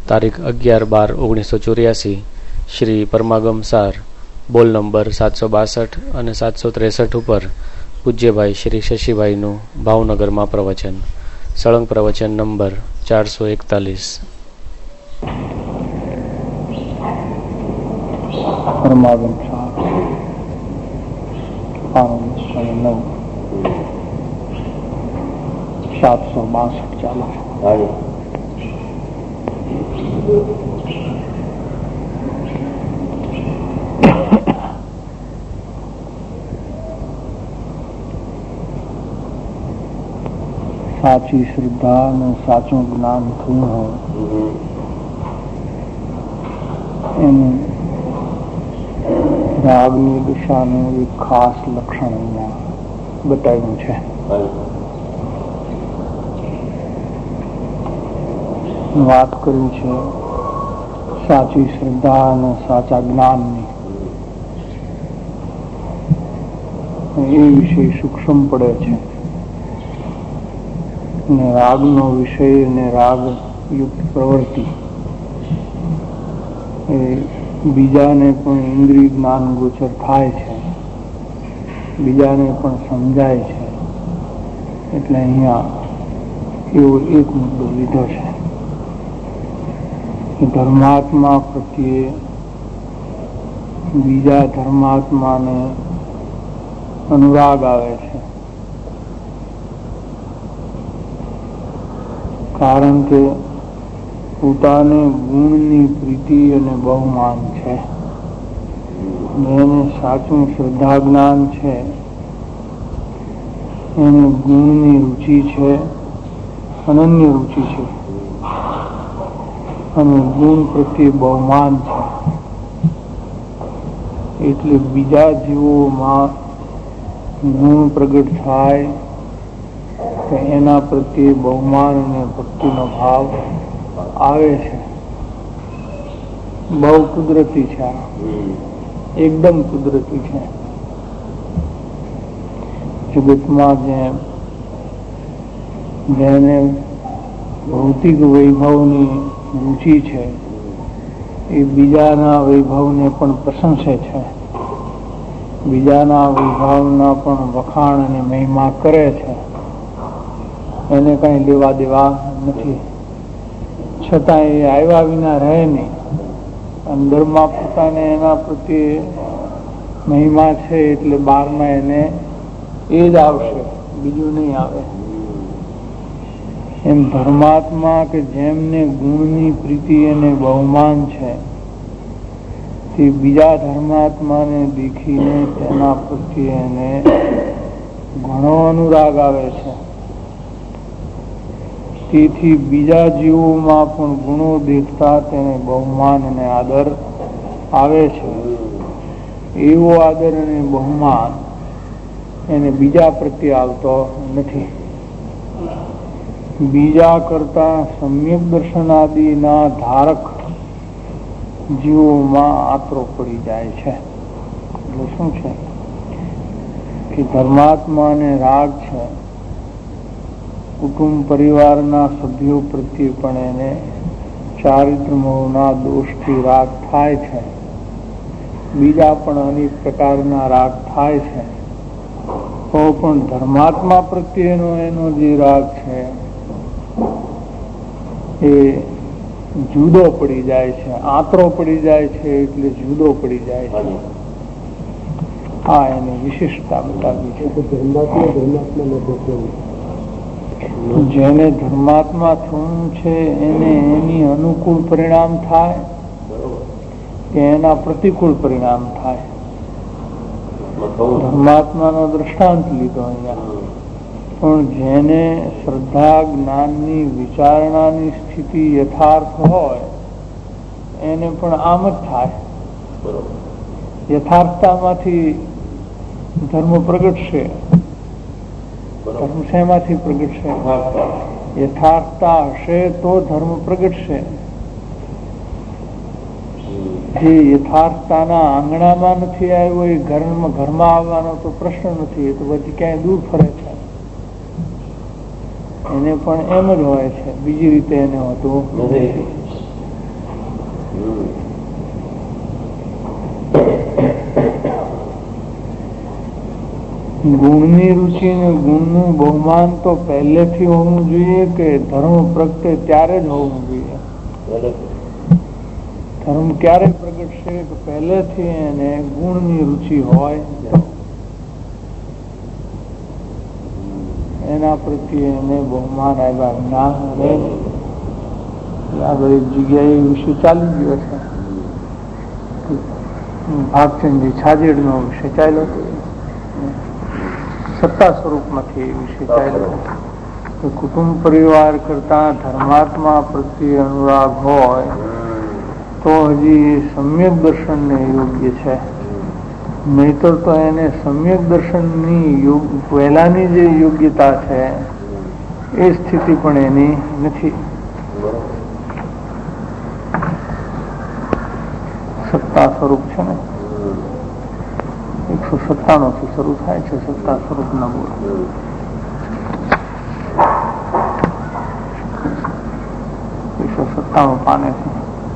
તારીખ 11/12/1984, શ્રી પરમાગમ સાર, બોલ નંબર 762 અને 763 ઉપર પૂજ્યભાઈ શ્રી શશીભાઈનું ભાવનગરમાં પ્રવચન. સળંગ પ્રવચન નંબર 441. પરમાગમ સાર 762 ચાલે. સાચી શ્રદ્ધા અને સાચું જ્ઞાન થયું હોય એનું રાગની દિશાનું એક ખાસ લક્ષણ અહીંયા બતાવ્યું છે. વાત કરી છે સાચી શ્રદ્ધા અને સાચા જ્ઞાનની. એ વિષય સૂક્ષ્મ પડે છે ને રાગનો વિષય અને રાગ યુક્ત પ્રવૃત્તિ એ બીજાને પણ ઇન્દ્રિય જ્ઞાન ગોચર થાય છે, બીજાને પણ સમજાય છે. એટલે અહીંયા એવો એક મુદ્દો લીધો છે કે ધર્માત્મા પ્રત્યે બીજા ધર્માત્માને અનુરાગ આવે છે, કારણ કે પોતાને ગુણની પ્રીતિ અને બહુમાન છે. જેને સાચું શ્રદ્ધા જ્ઞાન છે એને ગુણની રુચિ છે, અનન્ય રુચિ છે અને ગુણ પ્રત્યે બહુમાન છે. એટલે બીજા જીવોમાં ગુણ પ્રગટ થાય તો એના પ્રત્યે બહુમાન અને ભક્તિનો ભાવ આવે છે. બહુ કુદરતી છે, એકદમ કુદરતી છે. જગતમાં જેને ભૌતિક વૈભવની રુચિ છે એ બીજાના વૈભવને પણ પ્રશંસે છે, બીજાના વૈભવના પણ વખાણ અને મહિમા કરે છે. એને કઈ લેવા દેવા નથી, છતાં એ આવ્યા વિના રહે નહીં. અંદરમાં પોતાને એના પ્રત્યે મહિમા છે એટલે બહારમાં એને એ જ આવશે, બીજું નહીં આવે. એમ ધર્માત્મા કે જેમને ગુણની પ્રીતિ અને બહુમાન છે તે બીજા ધર્માત્માને દેખીને તેના પ્રત્યે એને ઘણો અનુરાગ આવે છે. તેથી બીજા જીવોમાં પણ ગુણો દેખતા તેને બહુમાન અને આદર આવે છે. એવો આદર અને બહુમાન એને બીજા પ્રત્યે આવતો નથી. બીજા કરતા સમ્યક દર્શન આદિના ધારક જીવોમાં આતરો પડી જાય છે. એટલે શું છે કે ધર્માત્માને રાગ છે, કુટુંબ પરિવારના સભ્યો પ્રત્યે પણ એને ચારિત્રમોહના દોષથી રાગ થાય છે. બીજા પણ અનેક પ્રકારના રાગ થાય છે. તો પણ ધર્માત્મા પ્રત્યેનો એનો જે રાગ છે એ જુદો પડી જાય છે, આતરો પડી જાય છે. એટલે જુદો પડી જાય છે. આ એની વિશિષ્ટતા બતાવી છે. જેને ધર્માત્મા થવું છે એને એની અનુકૂળ પરિણામ થાય કે એના પ્રતિકૂળ પરિણામ થાય. ધર્માત્માનો દ્રષ્ટાંત લીધો અહીંયા. પણ જેને શ્રદ્ધા જ્ઞાનની વિચારણાની સ્થિતિ યથાર્થ હોય એને પણ આમ જ થાય. યથાર્થતામાંથી ધર્મ પ્રગટશે. ધર્મ શેમાંથી પ્રગટશે? યથાર્થતા હશે તો ધર્મ પ્રગટશે. જે યથાર્થતાના આંગણામાં નથી આવ્યો એ ઘરમાં આવવાનો તો પ્રશ્ન નથી. એ તો બધી ક્યાંય દૂર ફરે છે. એને પણ એમ જ હોય છે, બીજી રીતે એને હોતું નથી. ગુણની રુચિ ને ગુણનું બહુમાન તો પહેલેથી હોવું જોઈએ કે ધર્મ પ્રગટે ત્યારે જ હોવું જોઈએ? ધર્મ ક્યારે પ્રગટશે કે પહેલેથી એને ગુણની રુચિ હોય તો એના પ્રત્યે એને બહુમાન આવ્યા ના રહે. આગળ એક જગ્યાએ વિષય ચાલી ગયો છે, ભાગચંદી છાજેડ નો વિષય ચાલ્યો હતો, સત્તા સ્વરૂપમાંથી વિષય ચાલ્યો. કુટુંબ પરિવાર કરતા ધર્માત્મા પ્રત્યે અનુરાગ હોય તો હજી સમ્યક દર્શનને યોગ્ય છે, નહીતર તો એને સમ્યક દર્શનની પહેલાની જે યોગ્યતા છે એ સ્થિતિ પણ એની નથી. સત્તા સ્વરૂપ છે ને, 197 થી શરૂ થાય છે સત્તા સ્વરૂપ ના બોલ. પાને છે.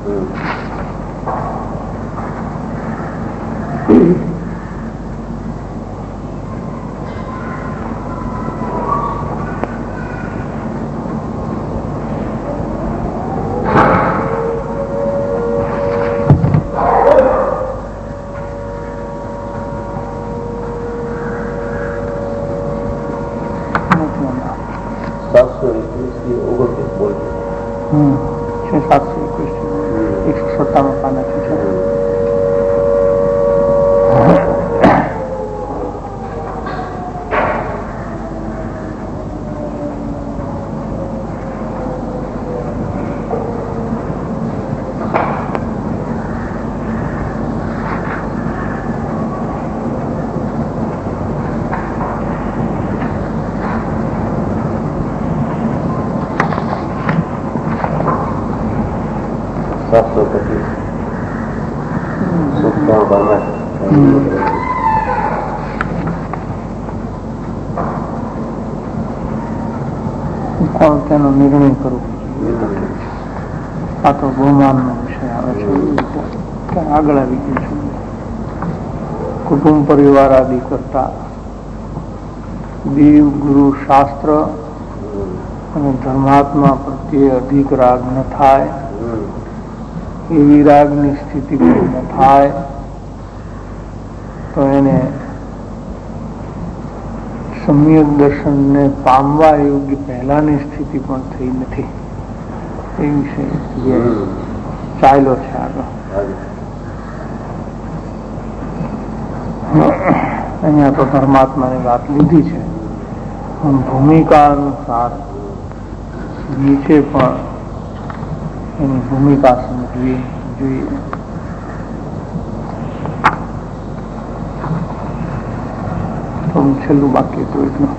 તેનો નિર્ણય કરવો. આ તો બહુમાનનો વિષય આવે છે, આગળ આવી ગયું છે. કુટુંબ પરિવાર આદિ કરતા દેવ ગુરુ શાસ્ત્ર અને ધર્માત્મા પ્રત્યે અધિક રાગ ન થાય, એવી રાગની સ્થિતિ ન થાય તો એને સમ્યક દર્શનને પામવા યોગ્ય પહેલાની સ્થિતિ પણ થઈ નથી. એ વિષય ચાલ્યો છે આગળ. અહીંયા તો ધર્માત્માની વાત લીધી છે, ભૂમિકા અનુસાર નીચે પણ એની ભૂમિકા સમજવી જોઈએ. છેલ્લું બાકી તો એટલું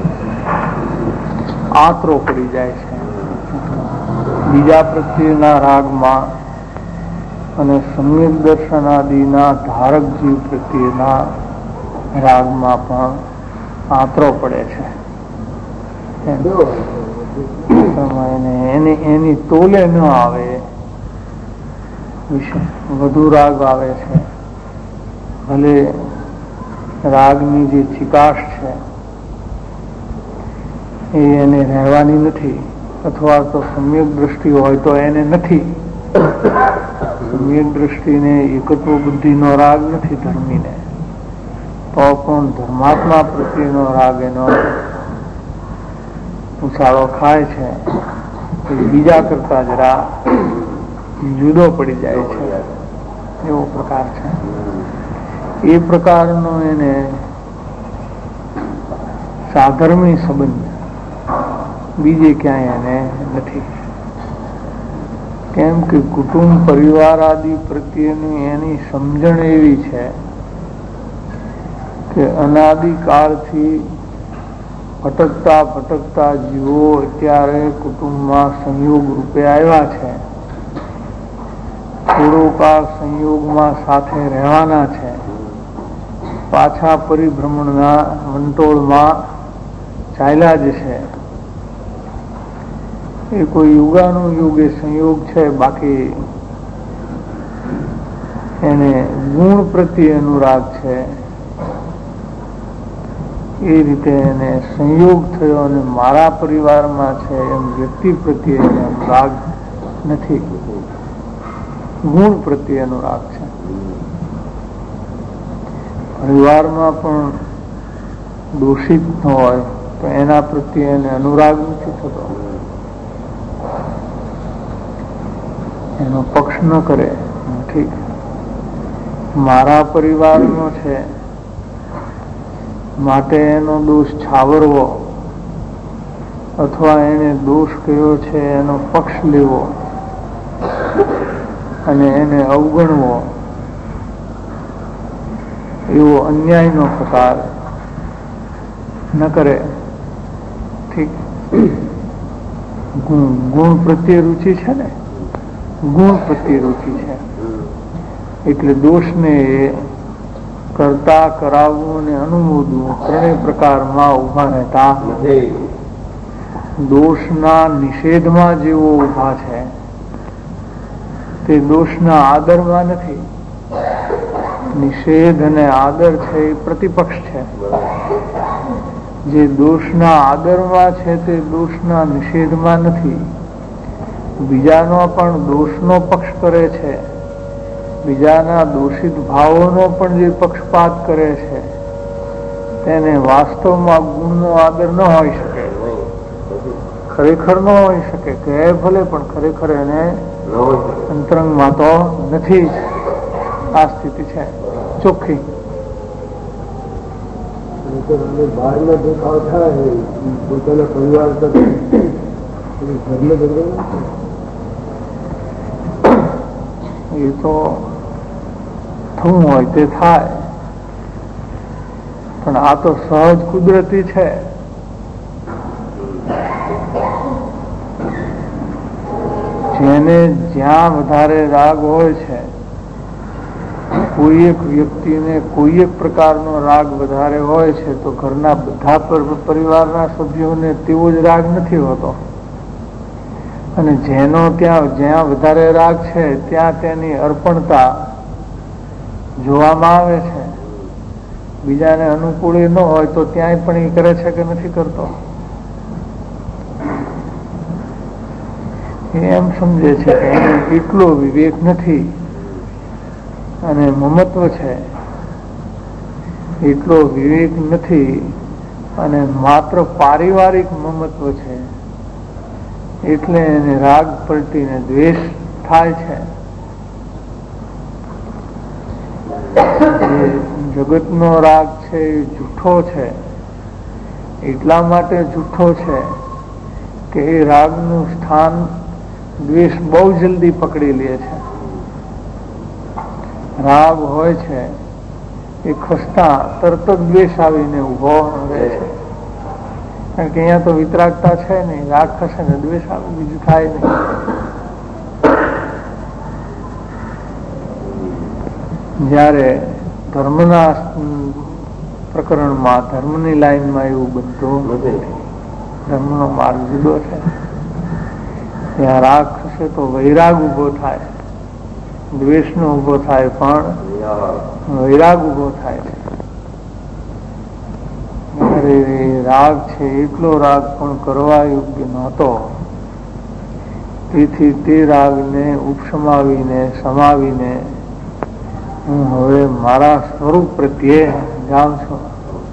આતરો પડી જાય છે બીજા પ્રત્યેના રાગમાં અને સમ્યક દર્શન આદિના ધારક જીવ પ્રત્યેના રાગમાં પણ આતરો પડે છે. એની તોલે ન આવે વિશે વધુ રાગ આવે છે. ભલે રાગની જે ચિકાશ છે એ એને રહેવાની નથી, અથવા તો સમ્યક દ્રષ્ટિ હોય તો એને નથી. સમ્યક દ્રષ્ટિને એકત્વ બુદ્ધિનો રાગ નથી ધર્મીને, તો પણ ધર્માત્મા પ્રત્યેનો રાગ એનો ઉછાળો ખાય છે. બીજા કરતા જરા જુદો પડી જાય છે, એવો પ્રકાર છે. એ પ્રકારનો એને સાધર્મી સંબંધ બીજે ક્યાંય એને નથી. કેમ કે કુટુંબ પરિવાર આદિ પ્રત્યેની એની સમજણ એવી છે કે અનાદિકાળથી ભટકતા ભટકતા જીવો અત્યારે કુટુંબમાં સંયોગ રૂપે આવ્યા છે. થોડો કાળ સંયોગમાં સાથે રહેવાના છે, પાછા પરિભ્રમણના વંટોળમાં ચાલ્યા જશે. એ કોઈ યુગાનું યુગ એ સંયોગ છે, બાકી એને ગુણ પ્રત્યે અનુરાગ છે, એ રીતે એને સંયોગ થયો અને મારા પરિવારમાં છે એમ વ્યક્તિ પ્રત્યે એને અનુરાગ નથી, ગુણ પ્રત્યે અનુરાગ છે. પરિવારમાં પણ દોષિત ન હોય તો એના પ્રત્યે એને અનુરાગ નથી થતો, એનો પક્ષ ન કરે. ઠીક, મારા પરિવારનો છે માટે એનો દોષ છાવરવો અથવા એને દોષ કયો છે એનો પક્ષ લેવો અને એને અવગણવો એવો અન્યાયનો પ્રકાર ન કરે. ઠીક, ગુણ પ્રત્યે રુચિ છે ને, ગુણ પ્રત્યે રુચિ છે એટલે દોષને કરતા, કરાવવું અને અનુમોદવું ત્રણેય પ્રકારમાં ઉભા રહેતા નથી. દોષના નિષેધમાં જેવો ઉભા છે તે દોષના આદરમાં નથી. નિષેધ અને આદર છે એ પ્રતિપક્ષ છે. જે દોષના આદરમાં છે તે દોષના નિષેધમાં નથી. બીજાનો પણ દોષનો પક્ષ કરે છે, બીજાના દોષિત ભાવોનો પણ જે પક્ષપાત કરે છે તેને વાસ્તવમાં ગુણનો આદર ન હોઈ શકે, ખરેખર ન હોઈ શકે. કે ભલે પણ ખરેખર એને અંતરંગમાં તો નથી. આ સ્થિતિ છે ચોખ્ખી. બહારનો દેખાવ થાય પોતાના પરિવાર એ તો થવું હોય તે થાય, પણ આ તો સહજ કુદરતી છે. જેને જ્યાં વધારે રાગ હોય છે, કોઈ એક વ્યક્તિને કોઈ એક પ્રકારનો રાગ વધારે હોય છે તો ઘરના બધા પરિવારના સભ્યોને તેવો જ રાગ નથી હોતો. અને જેનો જ્યાં વધારે રાગ છે ત્યાં તેની અર્પણતા જોવામાં આવે છે. બીજાને અનુકૂળ ન હોય તો ત્યાંય પણ એ કરે છે કે નથી કરતો, એમ સમજે છે કે એને એટલો વિવેક નથી અને મમત્વ છે, એટલો વિવેક નથી અને માત્ર પારિવારિક મમત્વ છે એટલે એને રાગ પલટીને દ્વેષ થાય છે. જગતનો રાગ છે એ જૂઠો છે, એટલા માટે જૂઠો છે કે એ રાગનું સ્થાન દ્વેષ બહુ જલ્દી પકડી લે છે. રાગ હોય છે એ ખસતા તરત જ દ્વેષ આવીને ઉભો રહે છે, કારણ કે અહીંયા તો વિતરાગતા છે નહીં. રાગ ખસે ને દ્વેષ આવે, બીજું થાય નહીં. જ્યારે ધર્મના પ્રકરણમાં, ધર્મની લાઈનમાં એવું બનતું નથી. ધર્મનો માર્ગ જુદો છે. ત્યાં રાગ ખસે તો વૈરાગ ઉભો થાય, દ્વેષનો ઉભો થાય, પણ વૈરાગ ઉભો થાય છે. રાગ છે એટલો રાગ પણ કરવા યોગ્ય નહોતો, તેથી તે રાગને ઉપસમાવીને સમાવીને હું હવે મારા સ્વરૂપ પ્રત્યે જાઉં છું.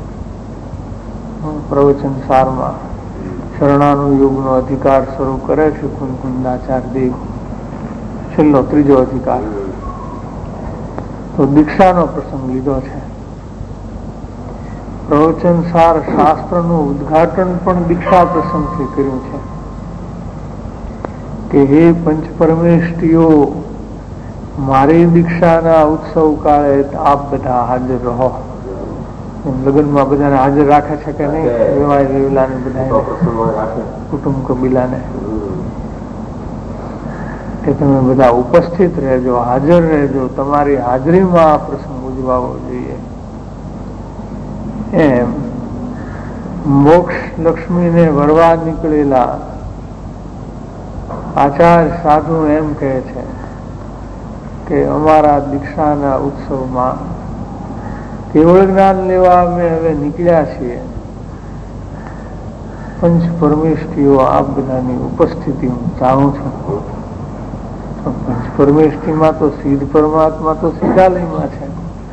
પ્રવચન સારમાં શરણાનુયોગનો અધિકાર શરૂ કરે છે કુંદાચાર્ય દેવ, છેલ્લો ત્રીજો અધિકાર. તો દીક્ષાનો પ્રસંગ લીધો છે. પ્રવચન સાર શાસ્ત્રનું ઉદ્ઘાટન પણ દીક્ષા પ્રસંગથી કર્યું છે કે હે પંચ પરમેષ્ઠીઓ, મારી દીક્ષાના ઉત્સવ કાળે આપ બધા હાજર રહો. લગ્નમાં બધાને હાજર રાખે છે કે નહીં? વેવાય વેવલાને બધા કુટુંબ કબીલાને કે તમે બધા ઉપસ્થિત રહેજો, હાજર રહેજો, તમારી હાજરીમાં આ પ્રસંગ ઉજવાવો જોઈએ. એમ મોક્ષ લક્ષ્મીને વરવા નીકળેલા આચાર્ય સાધુ એમ કહે છે કે અમારા દીક્ષાના ઉત્સવમાં કેવળ જ્ઞાન લેવા અમે હવે નીકળ્યા છીએ, પંચ પરમેષ્ઠીઓ આપ બધાની ઉપસ્થિતિ હું જાણું છું. પંચ પરમેષ્ઠીમાં તો સિદ્ધ પરમાત્મા તો સિદ્ધાલયમાં છે,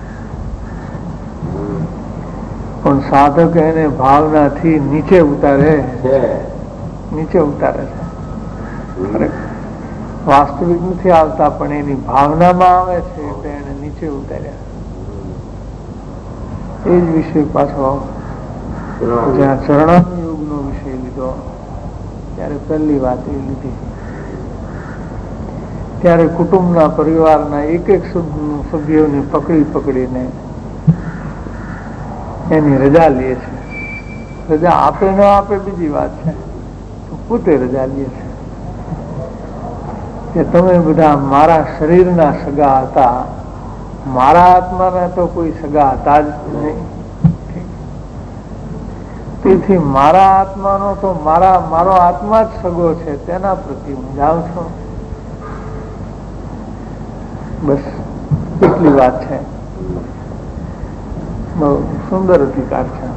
પણ સાધક એને ભાવનાથી નીચે ઉતારે છે. વાસ્તવિક નથી આવતા, પણ એની ભાવનામાં આવે છે એટલે એને નીચે ઉતાર્યા. એ જ વિષય પાછો જ્યાં ચરણાનુયોગ નો વિષય લીધો ત્યારે પહેલી વાત એ લીધી, ત્યારે કુટુંબના પરિવારના એક સભ્યોને પકડીને એની રજા લે છે. રજા આપે ન આપે બીજી વાત છે, પોતે રજા લે છે કે તમે બધા મારા શરીરના સગા હતા, મારા આત્માના તો કોઈ સગા હતા જ નહીં. તેથી મારા આત્માનો તો મારો આત્મા જ સગો છે, તેના પ્રતિ હું જાઉં છું. બસ એટલી વાત છે. બહુ સુંદર અધિકાર છે.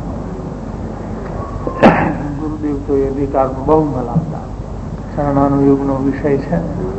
ગુરુદેવ તો એ અધિકાર બહુ મલાવતા. શરણાનુયોગ નો વિષય છે.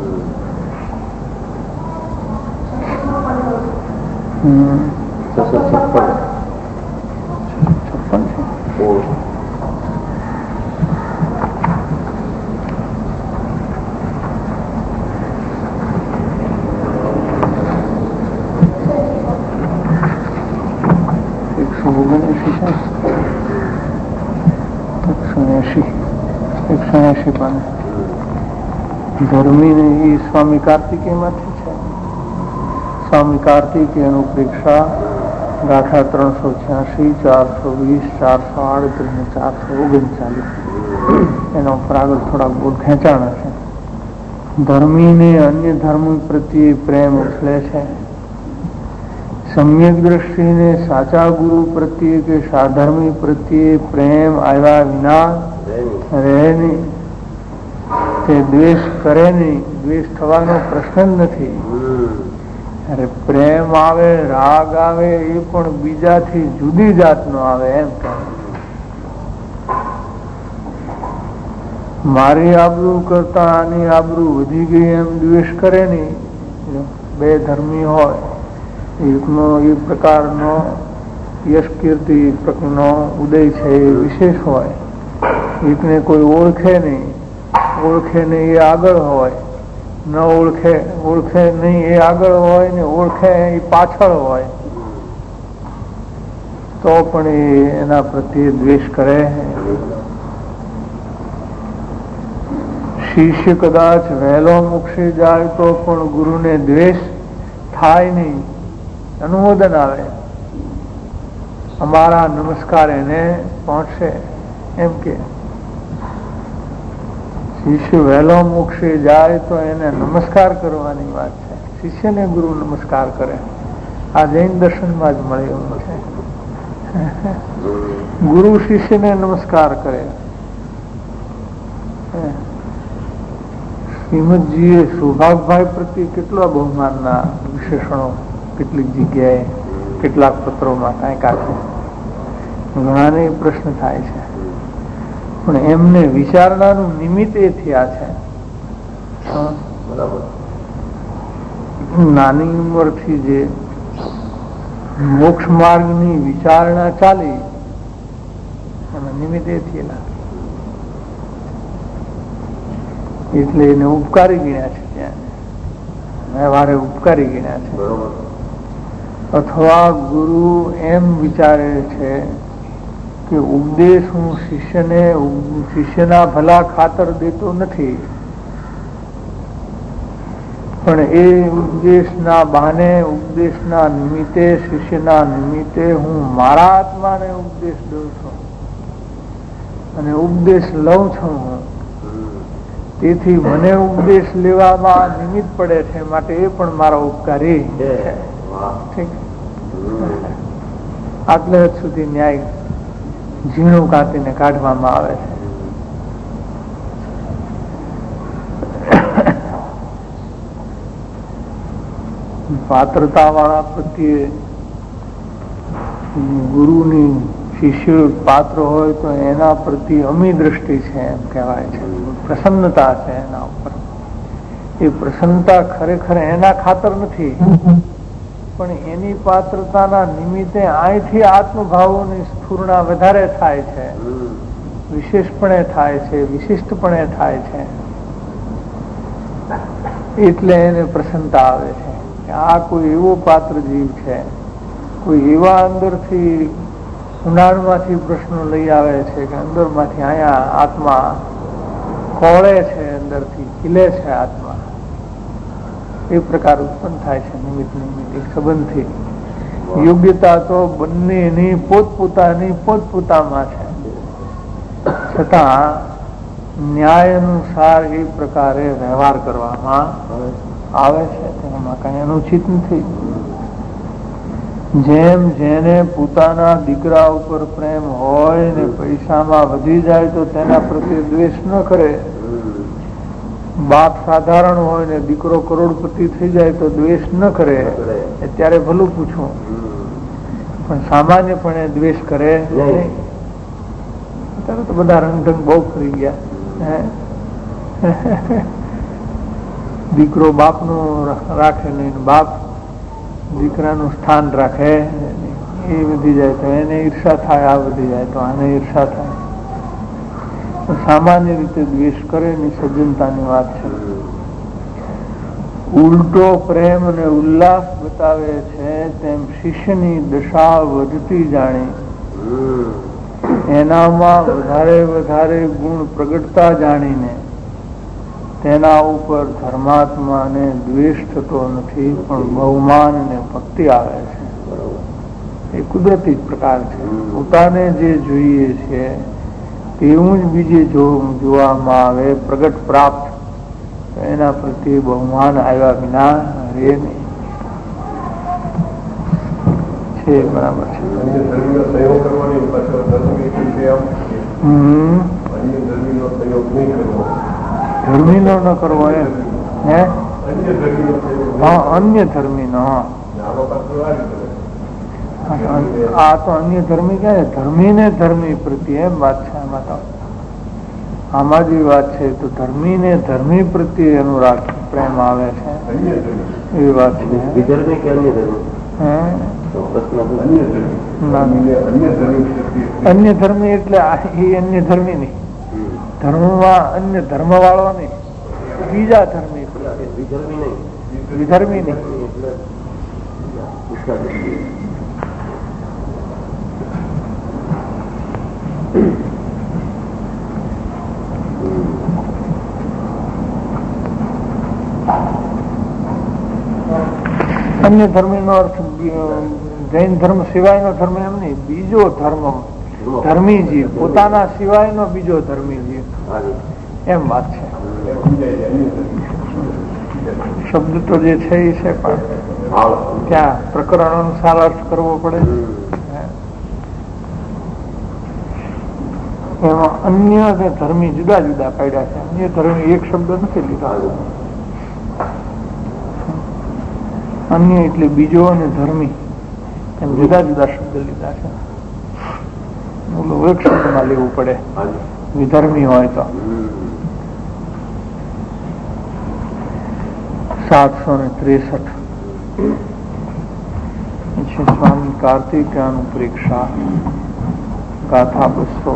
180 પાને ધર્મી ને એ સ્વામી કાર્તિકેય માંથી છે. સ્વામી કાર્તિકેય અનુપ્રેક્ષા ગાથા 386, 420, 438 ને 439. એના ઉપર આગળ થોડાક બોલ ખેંચાણા છે. ધર્મીને અન્ય ધર્મ પ્રત્યે પ્રેમ ઉછળે છે. સમ્યક દ્રષ્ટિને સાચા ગુરુ પ્રત્યે કે સાધર્મી પ્રત્યે પ્રેમ આવ્યા વિના રહે નહીં. તે દ્વેષ કરે નહીં. દ્વેષ થવાનો પ્રશ્ન નથી. અરે પ્રેમ આવે, રાગ આવે, એ પણ બીજાથી જુદી જાતનો આવે. એમ કહે મારી આબરૂ કરતા આની આબરૂ વધી ગઈ એમ દ્વેષ કરે નહીં. બે ધર્મી હોય, એકનો એ પ્રકારનો યશ કીર્તિ નો ઉદય છે એ વિશેષ હોય, એકને કોઈ ઓળખે નહીં, ઓળખે નહીં એ આગળ હોય, ન ઓળખે નહીં એ આગળ હોય ને ઓળખે એ પાછળ હોય, તો પણ એના પ્રત્યે દ્વેષ કરે. શિષ્ય કદાચ વહેલો મોક્ષે જાય તો પણ ગુરુને દ્વેષ થાય નહીં, અનુમોદન આવે. અમારા નમસ્કાર એને પહોંચશે એમ કે શિષ્ય વહેલો મોક્ષે જાય તો એને નમસ્કાર કરવાની વાત છે. શિષ્યને ગુરુ નમસ્કાર કરે. આ જૈન દર્શનમાં જ મળે એવું છે. ગુરુ શિષ્યને નમસ્કાર કરે. શ્રીમદજીએ સૌભાગભાઈ પ્રત્યે કેટલા બહુમાનના વિશેષણો કેટલીક જગ્યાએ કેટલાક પત્રોમાં કાંઈક આપે. ઘણાને પ્રશ્ન થાય છે, પણ એમને વિચારણાનું નિમિત્ત એ થયા છે. નાની ઉંમરથી જે મોક્ષ માર્ગની વિચારણા ચાલી એમાં નિમિત્ત એ થયેલા, એટલે એને ઉપકારી ગણ્યા છે. ત્યાં વ્યવહારે ઉપકારી ગણ્યા છે. અથવા ગુરુ એમ વિચારે છે કે ઉપદેશ હું શિષ્યના ભલા ખાતર દેતો નથી, પણ એ ઉપદેશના બહાને, ઉપદેશના નિમિત્તે, શિષ્યના નિમિત્તે હું મારા આત્માને ઉપદેશ દઉં છું અને ઉપદેશ લઉં છું. તેથી મને ઉપદેશ લેવામાં નિમિત્ત પડે છે, માટે એ પણ મારો ઉપકારી છે. ઠીક, આટલે સુધી ન્યાય ઝીણું કાપીને કાઢવામાં આવે છે. પાત્રતા વાળા પ્રત્યે ગુરુની શિષ્ય પાત્ર હોય તો એના પ્રત્યે અમી દ્રષ્ટિ છે એમ કહેવાય છે, પ્રસન્નતા છે એના ઉપર. એ પ્રસન્નતા ખરેખર એના ખાતર નથી, પણ એની પાત્રતાના નિમિત્તે અહીંથી આત્મભાવોની સ્ફુરણા વધારે થાય છે, વિશેષપણે થાય છે, વિશિષ્ટપણે થાય છે. એટલે એને પ્રસન્નતા આવે છે કે આ કોઈ એવો પાત્ર જીવ છે, કોઈ એવા અંદરથી ઊંડાણમાંથી પ્રશ્નો લઈ આવે છે કે અંદરમાંથી અહીંયા આત્મા ખોળે છે, અંદરથી ખીલે છે આત્મા. એ પ્રકાર ઉત્પન્ન થાય છે નિમિત્ત એક સંબંધથી. યોગ્યતા તો બંનેની પોતપોતામાં છે, છતાં ન્યાય અનુસાર એ પ્રકારે વ્યવહાર કરવામાં આવે છે, તેમાં કઈ અનુચિત નથી. જેમ જેને પોતાના દીકરા ઉપર પ્રેમ હોય ને પૈસામાં વધી જાય તો તેના પ્રત્યે દ્વેષ ન કરે. બાપ સાધારણ હોય ને દીકરો કરોડપતિ થઈ જાય તો દ્વેષ ન કરે, ત્યારે ભલું પૂછું, પણ સામાન્યપણે દ્વેષ કરે નહીં. અત્યારે તો બધા રંગઢંગ બહુ ફરી ગયા. દીકરો બાપનું રાખે નહીં, બાપ દીકરાનું સ્થાન રાખે, એ વધી જાય તો એને ઈર્ષા થાય, આ વધી જાય તો આને ઈર્ષા થાય. સામાન્ય રીતે દ્વેષ કરે ની સજ્જનતાની વાત છે. ઉલટો પ્રેમ અને ઉલ્લાસ બતાવે છે તેમ શિષ્યની દશા વધતી જાણી, એનામાં વધારે ગુણ પ્રગટતા જાણીને તેના ઉપર ધર્માત્માને દ્વેષ થતો નથી, પણ બહુમાન અને ભક્તિ આવે છે. એ કુદરતી પ્રકાર છે. પોતાને જે જોઈએ છે તેવું જ બીજે જોવામાં આવે, પ્રગટ પ્રાપ્ત, એના પ્રત્યે બહુમાન આવ્યા વિના રહે નહીં. છે બરાબર છે. ધર્મી નો ન કરવો એમ, હે? હા, અન્ય ધર્મી નો. આ તો અન્ય ધર્મી ક્યાં છે? ધર્મી ને ધર્મી પ્રત્યે એમ વાત છે. આમાં તો આમાં જ વાત છે. તો ધર્મી ને ધર્મી પ્રત્યે અનુરાગ પ્રેમ આવે છે, એવી વાત છે. અન્ય ધર્મી એટલે એ અન્ય ધર્મી નહીં, ધર્મમાં અન્ય ધર્મ વાળો નહીં, બીજા ધર્મી, વિધર્મી નહીં. અન્ય ધર્મી નો અર્થ જૈન ધર્મ સિવાયનો ધર્મ એમ નહીં, બીજો ધર્મ, ધર્મી જીવ, પોતાના સિવાયનો બીજો ધર્મી જીવ, એમ વાત છે. શબ્દ તો જે છે એ છે, પણ ત્યાં પ્રકરણ અનુસાર અર્થ કરવો પડે. એમાં અન્ય અને ધર્મી જુદા જુદા કાઢ્યા છે. અન્ય ધર્મી એક શબ્દ નથી લીધા. અન્ય એટલે બીજો અને ધર્મી એમ જુદા જુદા શબ્દ લીધા છે. એક શબ્દમાં લેવું પડે વિધર્મી હોય તો. 763 સ્વામી કાર્તિકાનું પરીક્ષા ગાથા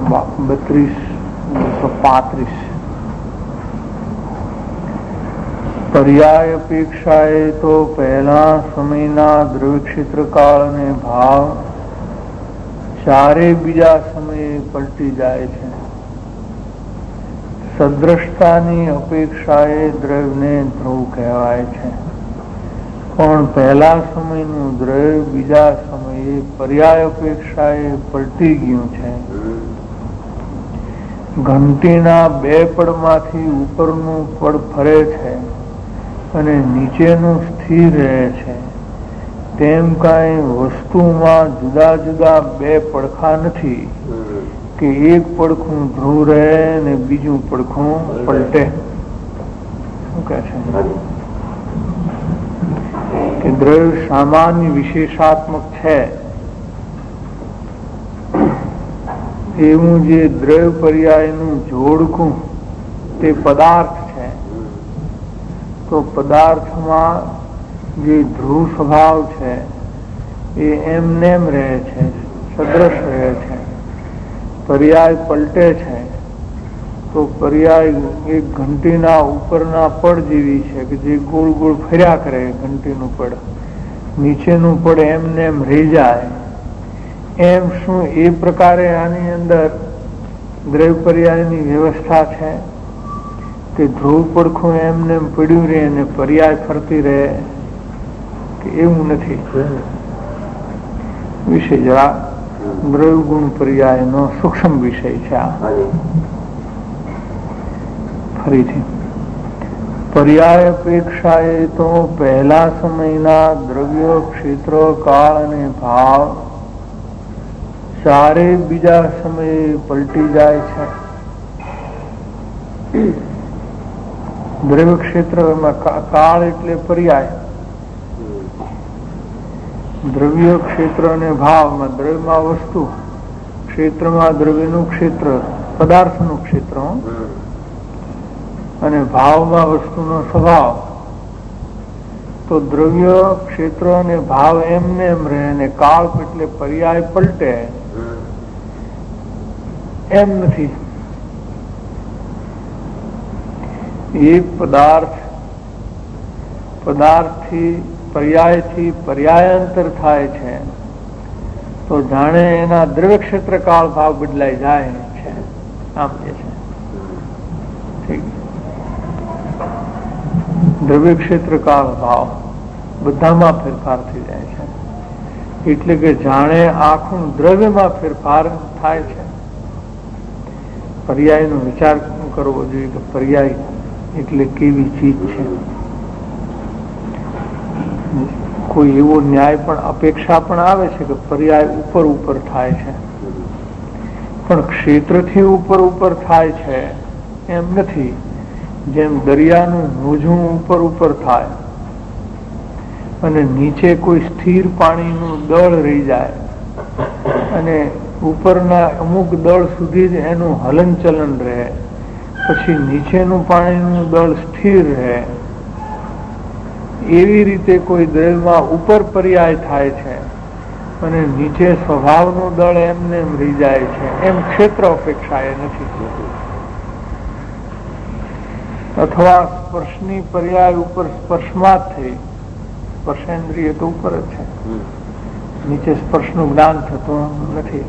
232-235. પર્યાય અપેક્ષાએ તો પહેલા સમયના દ્રવ્ય ક્ષેત્ર કાળ અને ભાવ ચારે બીજા સમયે પલટી જાય છે. સદ્રષ્ટાની અપેક્ષાએ દ્રવ્યને ધ્રુવ કહેવાય છે, પણ પહેલા સમયનું દ્રવ્ય બીજા સમયે પર્યાય અપેક્ષાએ પલટી ગયું છે. ઘંટીના બે પડમાંથી ઉપરનું પડ ફરે છે અને નીચેનું સ્થિર રહે છે, તેમ કાંઈ વસ્તુમાં જુદા જુદા બે પડખા નથી કે એક પડખું ધ્રુવ રહે ને બીજું પડખું પલટે. શું કહે છે કે દ્રવ્ય સામાન્ય વિશેષાત્મક છે એવું જે દ્રવ્ય પર્યાયનું જોડકું તે પદાર્થ છે. તો પદાર્થમાં જે ધ્રુવ સ્વભાવ છે એ એમનેમ રહે છે, સદ્રશ રહે છે. પર્યાય પલટે છે તો પર્યાય એક ઘંટીના ઉપરના પડ જેવી છે કે જે ગોળ ગોળ ફર્યા કરે. ઘંટીનું પડ, નીચેનું પડ એમનેમ રહી જાય. એમ શું એ પ્રકારે આની અંદર દ્રવ્ય પર્યાયની વ્યવસ્થા છે કે ધ્રુવ પડખું એમને પડ્યું રહે અને પર્યાય ફરતી રહે? કે એવું નથી. વિષય જરા દ્રવ્ય ગુણ પર્યાય નો સૂક્ષ્મ વિષય છે. આ ફરીથી પર્યાય અપેક્ષાએ તો પહેલા સમયના દ્રવ્ય, ક્ષેત્ર, કાળ અને ભાવ ચારે બીજા સમયે પલટી જાય છે. દ્રવ્ય ક્ષેત્રમાં કાળ એટલે પર્યાય, દ્રવ્ય, ક્ષેત્ર અને ભાવમાં દ્રવ્યમાં વસ્તુ, ક્ષેત્રમાં દ્રવ્યનું ક્ષેત્ર, પદાર્થનું ક્ષેત્ર, અને ભાવમાં વસ્તુનો સ્વભાવ. તો દ્રવ્ય, ક્ષેત્ર અને ભાવ એમને એમ રહે અને કાળ એટલે પર્યાય પલટે એમ નથી. એ પદાર્થથી પર્યાયથી પર્યાયાંતર થાય છે તો જાણે એના દ્રવ્ય ક્ષેત્ર કાળ ભાવ બદલાઈ જાય છે. આમ કે છે દ્રવ્ય ક્ષેત્ર કાળ ભાવ બધામાં ફેરફાર થઈ જાય છે. એટલે કે જાણે આખું દ્રવ્યમાં ફેરફાર થાય છે. પર્યાયનો વિચાર કરવો જોઈએ કે પર્યાય એટલે કેવી ચીજ છે. કોઈ એવો ન્યાય પણ અપેક્ષા પણ આવે છે કે પર્યાય ઉપર ઉપર થાય છે, પણ ક્ષેત્રથી ઉપર ઉપર થાય છે એમ નથી. જેમ દરિયાનું મોજું ઉપર ઉપર થાય અને નીચે કોઈ સ્થિર પાણીનું દળ રહી જાય અને ઉપરના અમુક દળ સુધી જ એનું હલનચલન રહે, પછી નીચેનું પાણીનું દળ સ્થિર રહે. એવી રીતે કોઈ દ્રવ્યમાં ઉપર પર્યાય થાય છે અને નીચે સ્વભાવનું દળ એમને એમ રહી જાય છે. એમ ક્ષેત્ર અપેક્ષા એ નથી. અથવા સ્પર્શની પર્યાય ઉપર સ્પર્શમાં જ થઈ, સ્પર્શેન્દ્રિય તો ઉપર જ છે, નીચે સ્પર્શનું જ્ઞાન થતું નથી.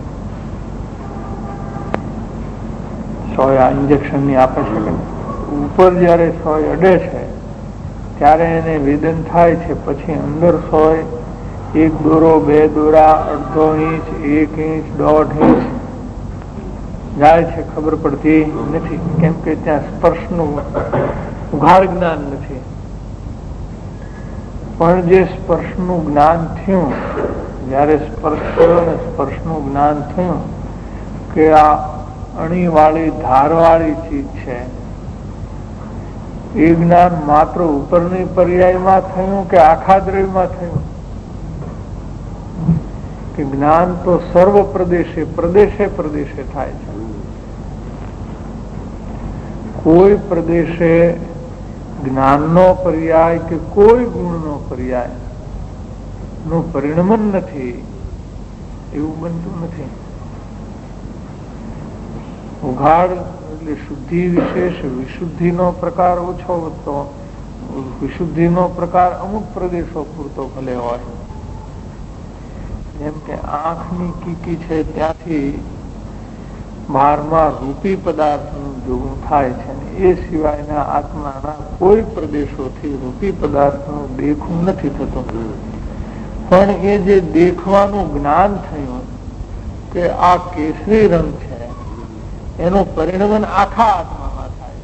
સોય ઇન્જેક્શન ની આપે છે કે ઉપર જયારે સોય અડે છે ત્યારે એને વેદન થાય છે, પછી અંદર સોય એક દોરો, બે દોરા, અડધો ઇંચ, 1 ઇંચ, 1.5 ઇંચ જાય છે, ખબર પડતી નથી. કેમ કે ત્યાં સ્પર્શનું ઉઘાડ જ્ઞાન નથી. પણ જે સ્પર્શનું જ્ઞાન થયું, જયારે સ્પર્શ થયો અને સ્પર્શનું જ્ઞાન થયું કે આ અણીવાળી ધારવાળી ચીજ છે, એ જ્ઞાન માત્ર ઉપરની પર્યાયમાં થયું કે આખા દ્રવ્યમાં થયું? કે જ્ઞાન તો સર્વ પ્રદેશે પ્રદેશે પ્રદેશે થાય છે. કોઈ પ્રદેશે જ્ઞાનનો પર્યાય કે કોઈ ગુણનો પર્યાય નું પરિણમન નથી, એવું બનતું નથી. ઉઘાડ એટલે શુદ્ધિ વિશેષ, વિશુદ્ધિનો પ્રકાર ઓછો વધતો, વિશુદ્ધિનો પ્રકાર અમુક પ્રદેશો પૂરતો ભલે હોય. જેમ કે આંખની કીકી છે ત્યાંથી બહારમાં રૂપી પદાર્થનું જોવું થાય છે, એ સિવાયના આત્માના કોઈ પ્રદેશોથી રૂપી પદાર્થનું દેખવું નથી થતું. પણ એ જે દેખવાનું જ્ઞાન થયું કે આ કેસરી રંગ છે, એનું પરિણમન આખા આત્મામાં થાય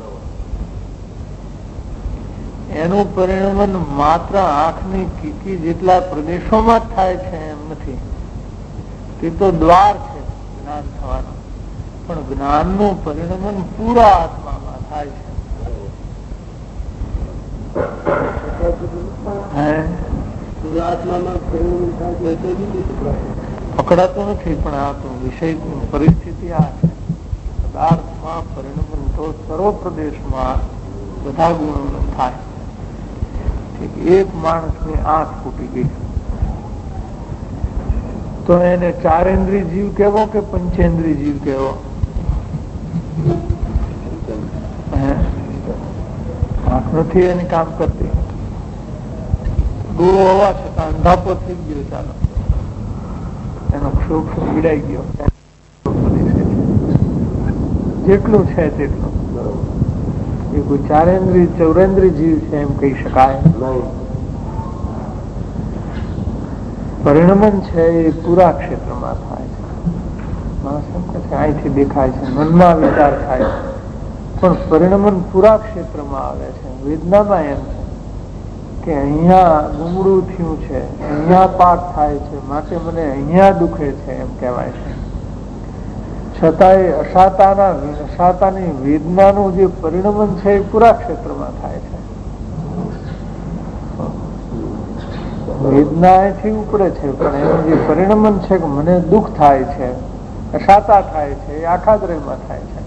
છે. એનું પરિણમન માત્ર આંખની કીકી જેટલા પ્રદેશોમાં જ થાય છે એમ નથી. તે તો દ્વાર છે જ્ઞાન થવાનું, પણ જ્ઞાનનું પરિણમન પૂરા આત્મામાં થાય છે. આત્મામાં પકડાતો નથી, પણ આ તો વિષય પરિસ્થિતિ આ છે. પદાર્થમાં પરિણમન તો સર્વ પ્રદેશમાં બધા ગુણો થાય. એક માણસની આંખ ફૂટી ગઈ તો એને ચારેન્દ્રિય જીવ કેવો કે પંચેન્દ્રિય જીવ કેવો? આંખ નથી એની કામ કરતી, ડોળો હોવા છતાં અંધાપો થઈ ગયો, ચાલો એનો ક્ષોભ વિડાઈ ગયો. જેટલું છે તેટલું એ કોઈ ચારેન્દ્રિય ચૌરેન્દ્રિય જીવ છે એમ કહી શકાય નહીં. પરિણમન છે એ પૂરા ક્ષેત્રમાં થાય છે. માણસ એમ કહે છે અહીંથી દેખાય છે, મનમાં વિચાર થાય છે, પણ પરિણમન પૂરા ક્ષેત્રમાં આવે છે. વેદનામાં એમ છે કે અહીંયા ગુમડું થયું છે, અહીંયા પાક થાય છે, માટે મને અહીંયા દુખે છે એમ કહેવાય છે. છતાંય અશાતાની વેદનાનું જે પરિણમન છે એ પૂરા ક્ષેત્રમાં થાય છે. વેદના એથી ઉપડે છે, પણ એનું જે પરિણમન છે કે મને દુઃખ થાય છે, અશાતા થાય છે, એ આખા દ્રવ્યમાં થાય છે.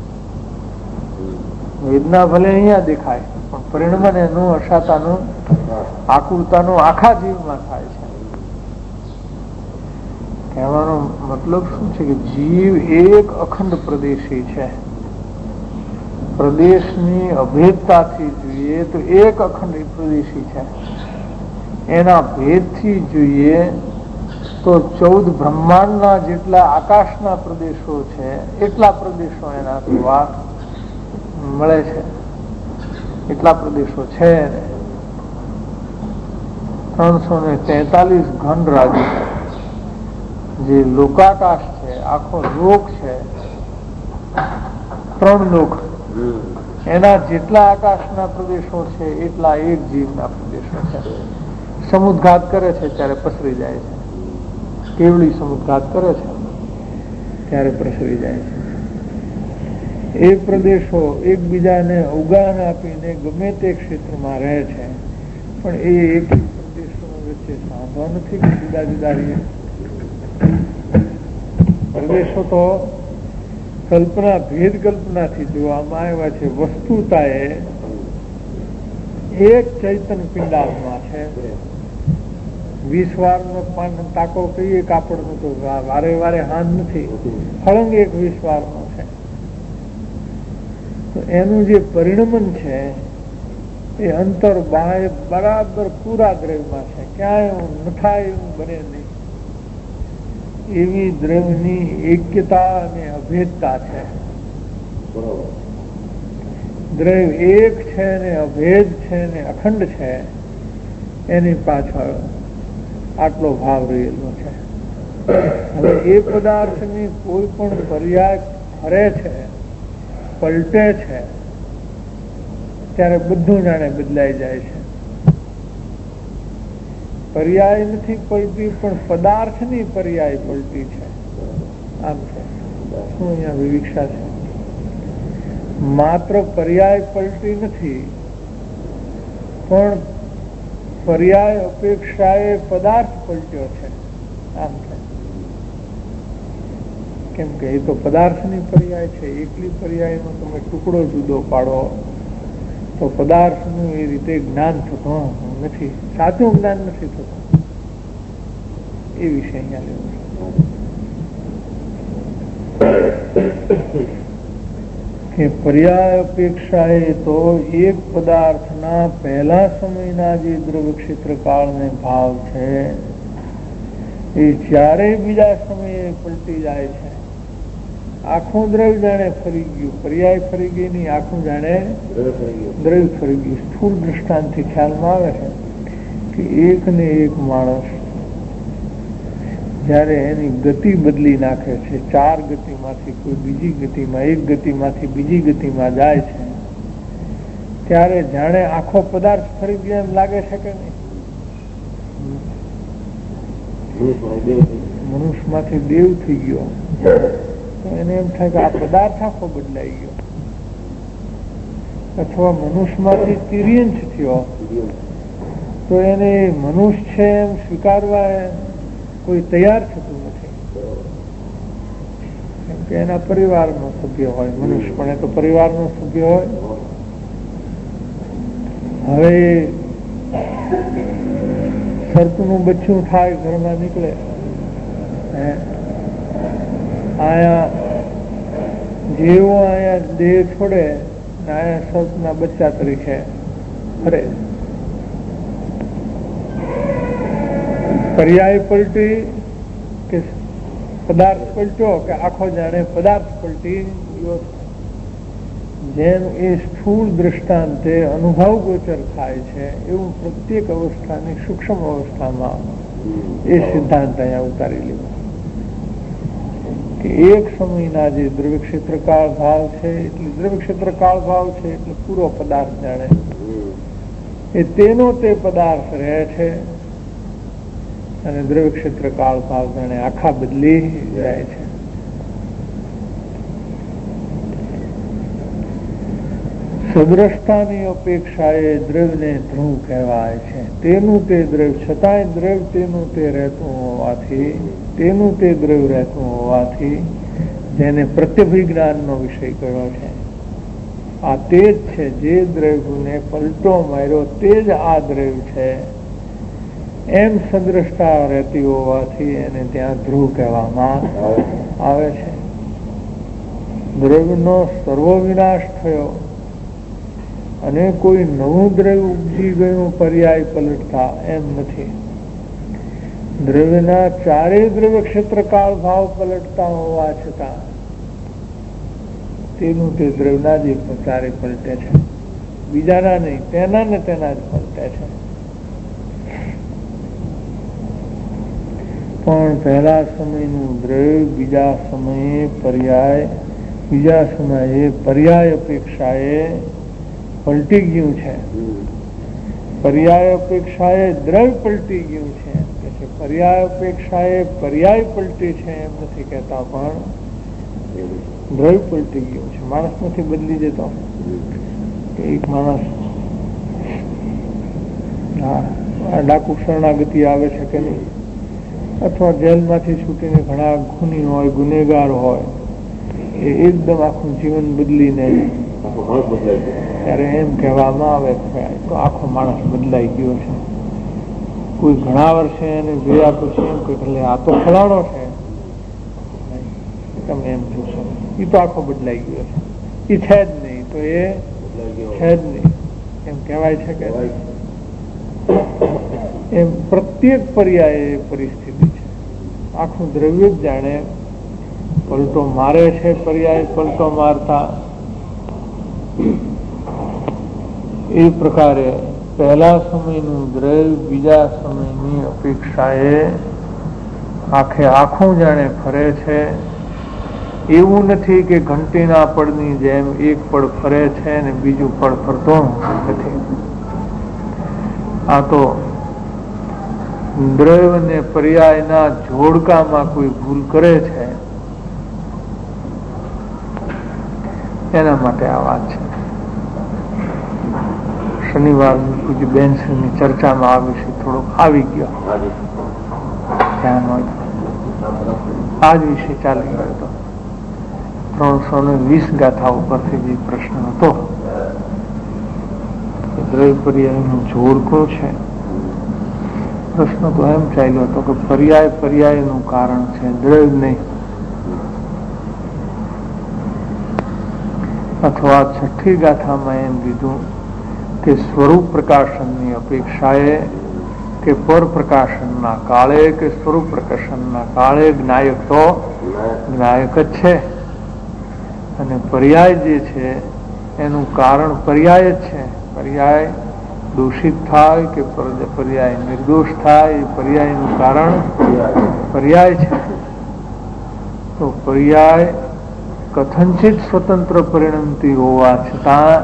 વેદના ભલે અહીંયા દેખાય પણ પરિણમન એનું અશાતાનું આકુરતાનું આખા જીવમાં થાય છે. કહેવાનો મતલબ શું છે કે જીવ એક અખંડ પ્રદેશી છે. પ્રદેશની અભેદતાથી જોઈએ તો એક અખંડ પ્રદેશી છે. એના ભેદથી જોઈએ તો 14 બ્રહ્માંડના જેટલા આકાશના પ્રદેશો છે એટલા પ્રદેશો એનાથી વાત મળે છે. એટલા પ્રદેશો છે. 343 ઘન રાજ્ય જે લોકાકાશ છે, આખો લોક છે, 3 લોક, એના જેટલા આકાશના પ્રદેશો છે એટલા એક જીવના પ્રદેશો છે. સમુદ્ઘાત કરે છે ત્યારે પ્રસરી જાય છે. કેવળી સમુદ્ઘાત કરે છે ત્યારે પ્રસરી જાય છે. એ પ્રદેશો એકબીજાને અવગાહન આપીને ગમે તે ક્ષેત્રમાં રહે છે, પણ એ એક પ્રદેશો વચ્ચે સાંધવા નથી કે જુદા જુદા રહીએ. પ્રદેશો તો કલ્પના ભેદ કલ્પનાથી જોવામાં આવ્યા છે. વસ્તુતાએ એક ચૈતન પિંડામાં છે. 20 વારનો ટાંકો કહીએ કાપડનો તો વારે વારે હાથ નથી, ફળંગ એક 20 વારનો છે. તો એનું જે પરિણમન છે એ અંતર બાહ્ય બરાબર પૂરા દ્રવ્યમાં છે. ક્યાંય એવું નથાય એવું બને નહીં. એવી દ્રવ્યની એક્યતા અને અભેદતા છે. દ્રવ્ય એક છે ને અભેદ છે ને અખંડ છે, એની પાછળ આટલો ભાવ રહેલો છે. હવે એ પદાર્થની કોઈ પણ પર્યાય ફરે છે, પલટે છે, ત્યારે બધું જાણે બદલાઈ જાય છે. પર્યાય નથી પલટી, પણ પદાર્થની પર્યાય પલટી છે. આમ છે શું અહીંયા વિવિક્ષા છે? માત્ર પર્યાય પલટી નથી, પણ પર્યાય અપેક્ષાએ પદાર્થ પલટ્યો છે. આમ છે. કેમ કે એ તો પદાર્થની પર્યાય છે. એકલી પર્યાયનો તમે ટુકડો જુદો પાડો તો પદાર્થનું એ રીતે જ્ઞાન થતું નથી, સાચું જ્ઞાન નથી થતું. એ વિશે અહીંયા લેવું કે પર્યાય અપેક્ષાએ તો એક પદાર્થના પહેલા સમયના જે દ્રવ્ય ક્ષેત્ર કાળને ભાવ છે એ જ્યારે બીજા સમયે પલટી જાય છે. આખું દ્રવ્ય જાણે ફરી ગયું, પર્યાય ફરી ગઈ નહીં, આખું જાણે દ્રવ્ય ફરી ગયું. સ્થૂળ દૃષ્ટાંતથી ખ્યાલમાં આવે છે કે એક ને એક માણસ જયારે એની ગતિ બદલી નાખે છે, 4 ગતિમાંથી કોઈ બીજી ગતિમાં, એક ગતિમાંથી બીજી ગતિમાં જાય છે, ત્યારે જાણે આખો પદાર્થ ફરી ગયો એમ લાગે છે કે નહીં? મનુષ્યમાંથી દેવ થઈ ગયો તો એને એમ થાય કે આ પદાર્થ આખો બદલાઈ ગયો. અથવા મનુષ્યમાંથી તિર્યંશ થયો તો એને મનુષ્ય છે એમ સ્વીકારવા કોઈ તૈયાર થતું નથી. કેમ કે એના પરિવારનો સભ્ય હોય, મનુષ્ય પણ એ તો પરિવારનો સભ્ય હોય. હવે સર્પનું બચ્ચું થાય, ઘરમાં નીકળે, આયા જેવો આયા દેહ છોડે, આયા સર્પના બચ્ચા તરીકે ફરે. પર્યાય પલટી કે પદાર્થ પલટ્યો કે આખો જાણે પદાર્થ પલટી, જેમ એ સ્થૂળ દ્રષ્ટાંતે અનુભવ ગોચર થાય છે એવું પ્રત્યેક અવસ્થાની સૂક્ષ્મ અવસ્થામાં એ સિદ્ધાંત અહીંયા ઉતારી લીધો કે એક સમયના જે દ્રવ્ય ક્ષેત્રકાળ ભાવ છે, એટલે દ્રવ્ય ક્ષેત્રકાળ ભાવ છે એટલે પૂરો પદાર્થ જાણે એ તેનો તે પદાર્થ રહે છે, અને દ્રવ્ય ક્ષેત્ર કાળ ભાવ જાણે આખા બદલી જાય છે. સદ્રષ્ટાની અપેક્ષાએ દ્રવ્યને ધ્રુવ કહેવાય છે. તેનું તે દ્રવ્ય છતાંય દ્રવ્ય તેનું તે રહેતું હોવાથી, તેનું તે દ્રવ્ય રહેતું હોવાથી જેને પ્રત્યભિજ્ઞાનનો વિષય કર્યો છે. આ તે જ છે જે દ્રવ્યને પલટો માર્યો તે જ આ દ્રવ્ય છે એમ સદ્રષ્ટા રહેતી હોવાથી એને ત્યાં ધ્રુવ કહેવામાં આવે છે. દ્રવ્યનો સર્વ વિનાશ થયો અને કોઈ નવું દ્રવ્ય ઉપજી ગયું પર્યાય પલટતા એમ નથી. દ્રવ્યના ચારેય દ્રવ્ય ક્ષેત્ર કાળ ભાવ પલટતા હોવા છતાં તેનું તે દ્રવ્યના જ ચારે પલટે છે, બીજાના નહીં, તેના ને તેના જ પલટે છે. પણ પહેલા સમયનું દ્રવ્ય બીજા સમયે પર્યાય અપેક્ષાએ પલટી ગયું છે. પર્યાય અપેક્ષાએ દ્રવ્ય પલટી ગયું છે. પર્યાય અપેક્ષાએ પર્યાય પલટી છે એમ નથી કહેતા, પણ દ્રવ્ય પલટી ગયું છે. માણસ નથી બદલી જતો. એક માણસ ડાકુ શરણાગતિ આવે છે કે નહીં, અથવા જેલમાંથી છૂટીને ઘણા ખૂની હોય, ગુનેગાર હોય, એ એકદમ આખું જીવન બદલીને ત્યારે એમ કહેવામાં આવે કે તો આખો માણસ બદલાઈ ગયો છે. કોઈ ઘણા વર્ષે એને જોયા પછી એમ કે આ તો ફલાણો છે, તમે એમ જોશો એ તો આખો બદલાઈ ગયો છે, એ છે જ નહીં, તો એ છે જ નહીં એમ કહેવાય છે કે એમ પ્રત્યેક પર્યાય પરિસ્થિતિ છે. આખું દ્રવ્ય જ જાણે પલટો મારે છે, પર્યાય પલટો મારતા. એ પ્રકારે પહેલા સમયનું દ્રવ્ય બીજા સમયની અપેક્ષાએ આખે આખું જાણે ફરે છે. એવું નથી કે ઘંટીના પડની જેમ એક પડ ફરે છે ને બીજું પડ ફરતો નથી. આ તો દ્રવ્ય અને પર્યાયના જોડકામાં કોઈ ભૂલ કરે છે એના માટે આ વાત છે. શનિવારની પૂજ્ય બેનશ્રીની ચર્ચામાં આ વિષય થોડોક આવી ગયો, ધ્યાન હોય આ જ વિષય ચાલી ગયો હતો. 320 ગાથા ઉપરથી જે પ્રશ્ન હતો દ્રવ્ય પર્યાયનું જોડકું છે. પ્રશ્ન તો એમ ચાલ્યો હતો કે પર્યાયનું કારણ છે, દ્રવ્ય નહીં. અથવા 6ઠ્ઠી ગાથામાં એમ કીધું કે સ્વરૂપ પ્રકાશનની અપેક્ષાએ કે પર પ્રકાશનના કાળે કે સ્વરૂપ પ્રકાશનના કાળે જ્ઞાયક તો જ્ઞાયક જ છે, અને પર્યાય જે છે એનું કારણ પર્યાય જ છે. પર્યાય દોષિત થાય કે પર્યાય નિર્દોષ થાય, એ પર્યાયનું કારણ પર્યાય છે. તો પર્યાય કથનચિત સ્વતંત્ર પરિણમતી હોવા છતાં,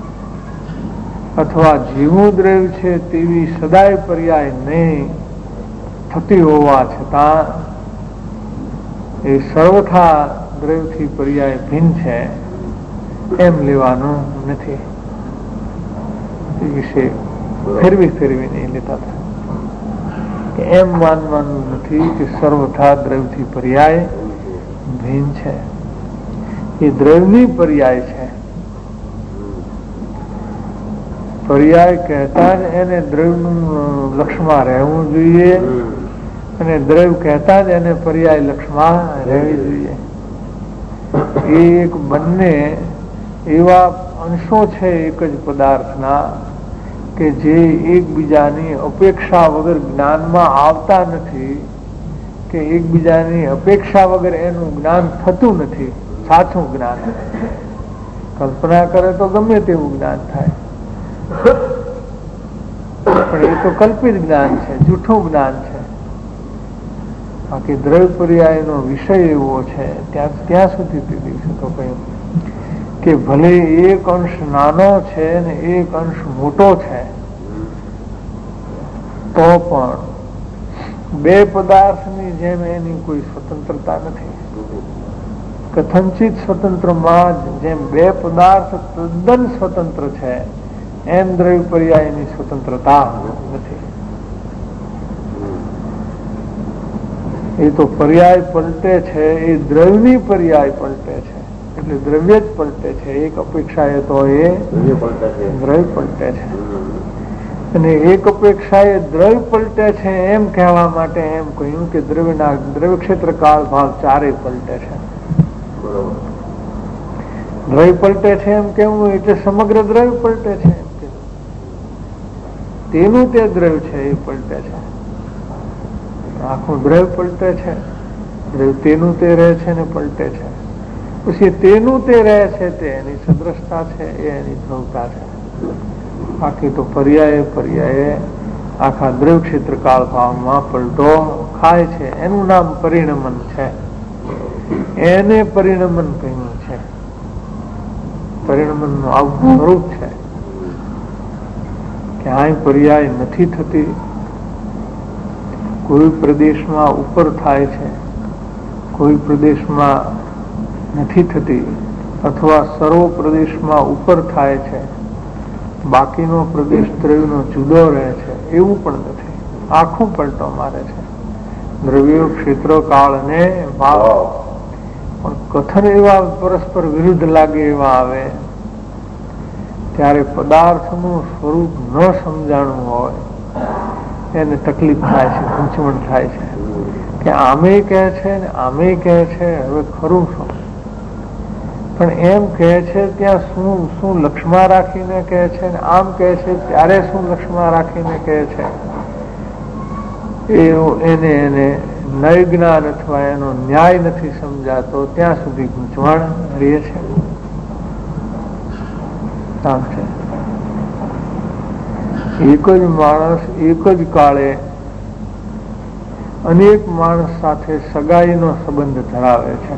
અથવા જીવું દ્રવ્ય છે તેવી સદાય પર્યાય નહીં થતી હોવા છતાં એ સર્વથા દ્રવ્યથી પર્યાય ભિન્ન છે એમ લેવાનું નથી. એ વિશે ફેરવીને લેતા હતા. કે એમ માનવાનું નથી કે સર્વથા દ્રવ્યથી પર્યાય ભિન્ન છે. એ દ્રવ્યની પર્યાય છે. પર્યાય કહેતા જ એને દ્રવ્યનું લક્ષમાં રહેવું જોઈએ, અને દ્રવ્ય કહેતા જ એને પર્યાય લક્ષમાં રહેવી જોઈએ. એ એક બંને એવા અંશો છે એક જ પદાર્થના કે જે એકબીજાની અપેક્ષા વગર જ્ઞાનમાં આવતા નથી, કે એકબીજાની અપેક્ષા વગર એનું જ્ઞાન થતું નથી. સાચું જ્ઞાન કલ્પના કરે તો ગમે તેવું જ્ઞાન થાય, પણ એ તો કલ્પિત જ્ઞાન છે, જૂઠું જ્ઞાન છે. બાકી દ્રવ્ય પર્યાયનો વિષય એવો છે ત્યાં સુધી તે દિવસે તો કહ્યું કે ભલે એક અંશ નાનો છે ને એક અંશ મોટો છે, તો પણ બે પદાર્થની જેમ એની કોઈ સ્વતંત્રતા નથી. કથનચિત સ્વતંત્રમાં જેમ બે પદાર્થ તદ્દન સ્વતંત્ર છે, એમ દ્રવ્ય પર્યાયની સ્વતંત્રતા નથી. એ તો પર્યાય પલટે છે, એ દ્રવ્યની પર્યાય પલટે છે, એટલે દ્રવ્ય જ પલટે છે. એક અપેક્ષા એ તો એ દ્રવ્ય પલટે છે, અને એક અપેક્ષા એ દ્રવ્ય પલટે છે એમ કહેવા માટે એમ કહ્યું કે દ્રવ્ય ક્ષેત્ર કાળ ભાવ ચારે પલટે છે. દ્રવ્ય પલટે છે એમ કેવું એટલે સમગ્ર દ્રવ્ય પલટે છે એમ કેવું. તેનું તે દ્રવ્ય છે એ પલટે છે, આખું દ્રવ્ય પલટે છે. દ્રવ્ય તેનું તે રહે છે ને પલટે છે. પછી તેનું તે રહે છે તે એની સદ્રષ્ટા છે, એ એની ધ્રુવતા છે. બાકી તો પર્યાય આખા દ્રવ્ય ક્ષેત્ર કાળ ભાવમાં પલટો ખાય છે. એનું નામ પરિણમન છે. એને પરિણમન કહ્યું છે. પરિણમન નું આવું સ્વરૂપ છે કે અહીં પર્યાય નથી થતી. કોઈ પ્રદેશમાં ઉપર થાય છે, કોઈ પ્રદેશમાં નથી થતી, અથવા સર્વ પ્રદેશમાં ઉપર થાય છે, બાકીનો પ્રદેશ દ્રવ્યનો જુદો રહે છે, એવું પણ નથી. આખું પલટો મારે છે. દ્રવ્યો ક્ષેત્ર કાળ અને ભાવ પણ કથન એવા પરસ્પર વિરુદ્ધ લાગે એવા આવે ત્યારે પદાર્થનું સ્વરૂપ ન સમજાણું હોય એને તકલીફ થાય છે, ગૂંચવણ થાય છે કે આમે કહે છે ને આમે કહે છે, હવે ખરું શું? પણ એમ કહે છે ત્યાં શું લક્ષમાં રાખીને કહે છે, ને આમ કહે છે ત્યારે શું લક્ષમાં રાખીને કહે છે, એને નય જ્ઞાન અથવા એનો ન્યાય નથી સમજાતો ત્યાં સુધી ગૂંચવણ રહે છે. એક જ માણસ એક જ કાળે અનેક માણસ સાથે સગાઈનો સંબંધ ધરાવે છે.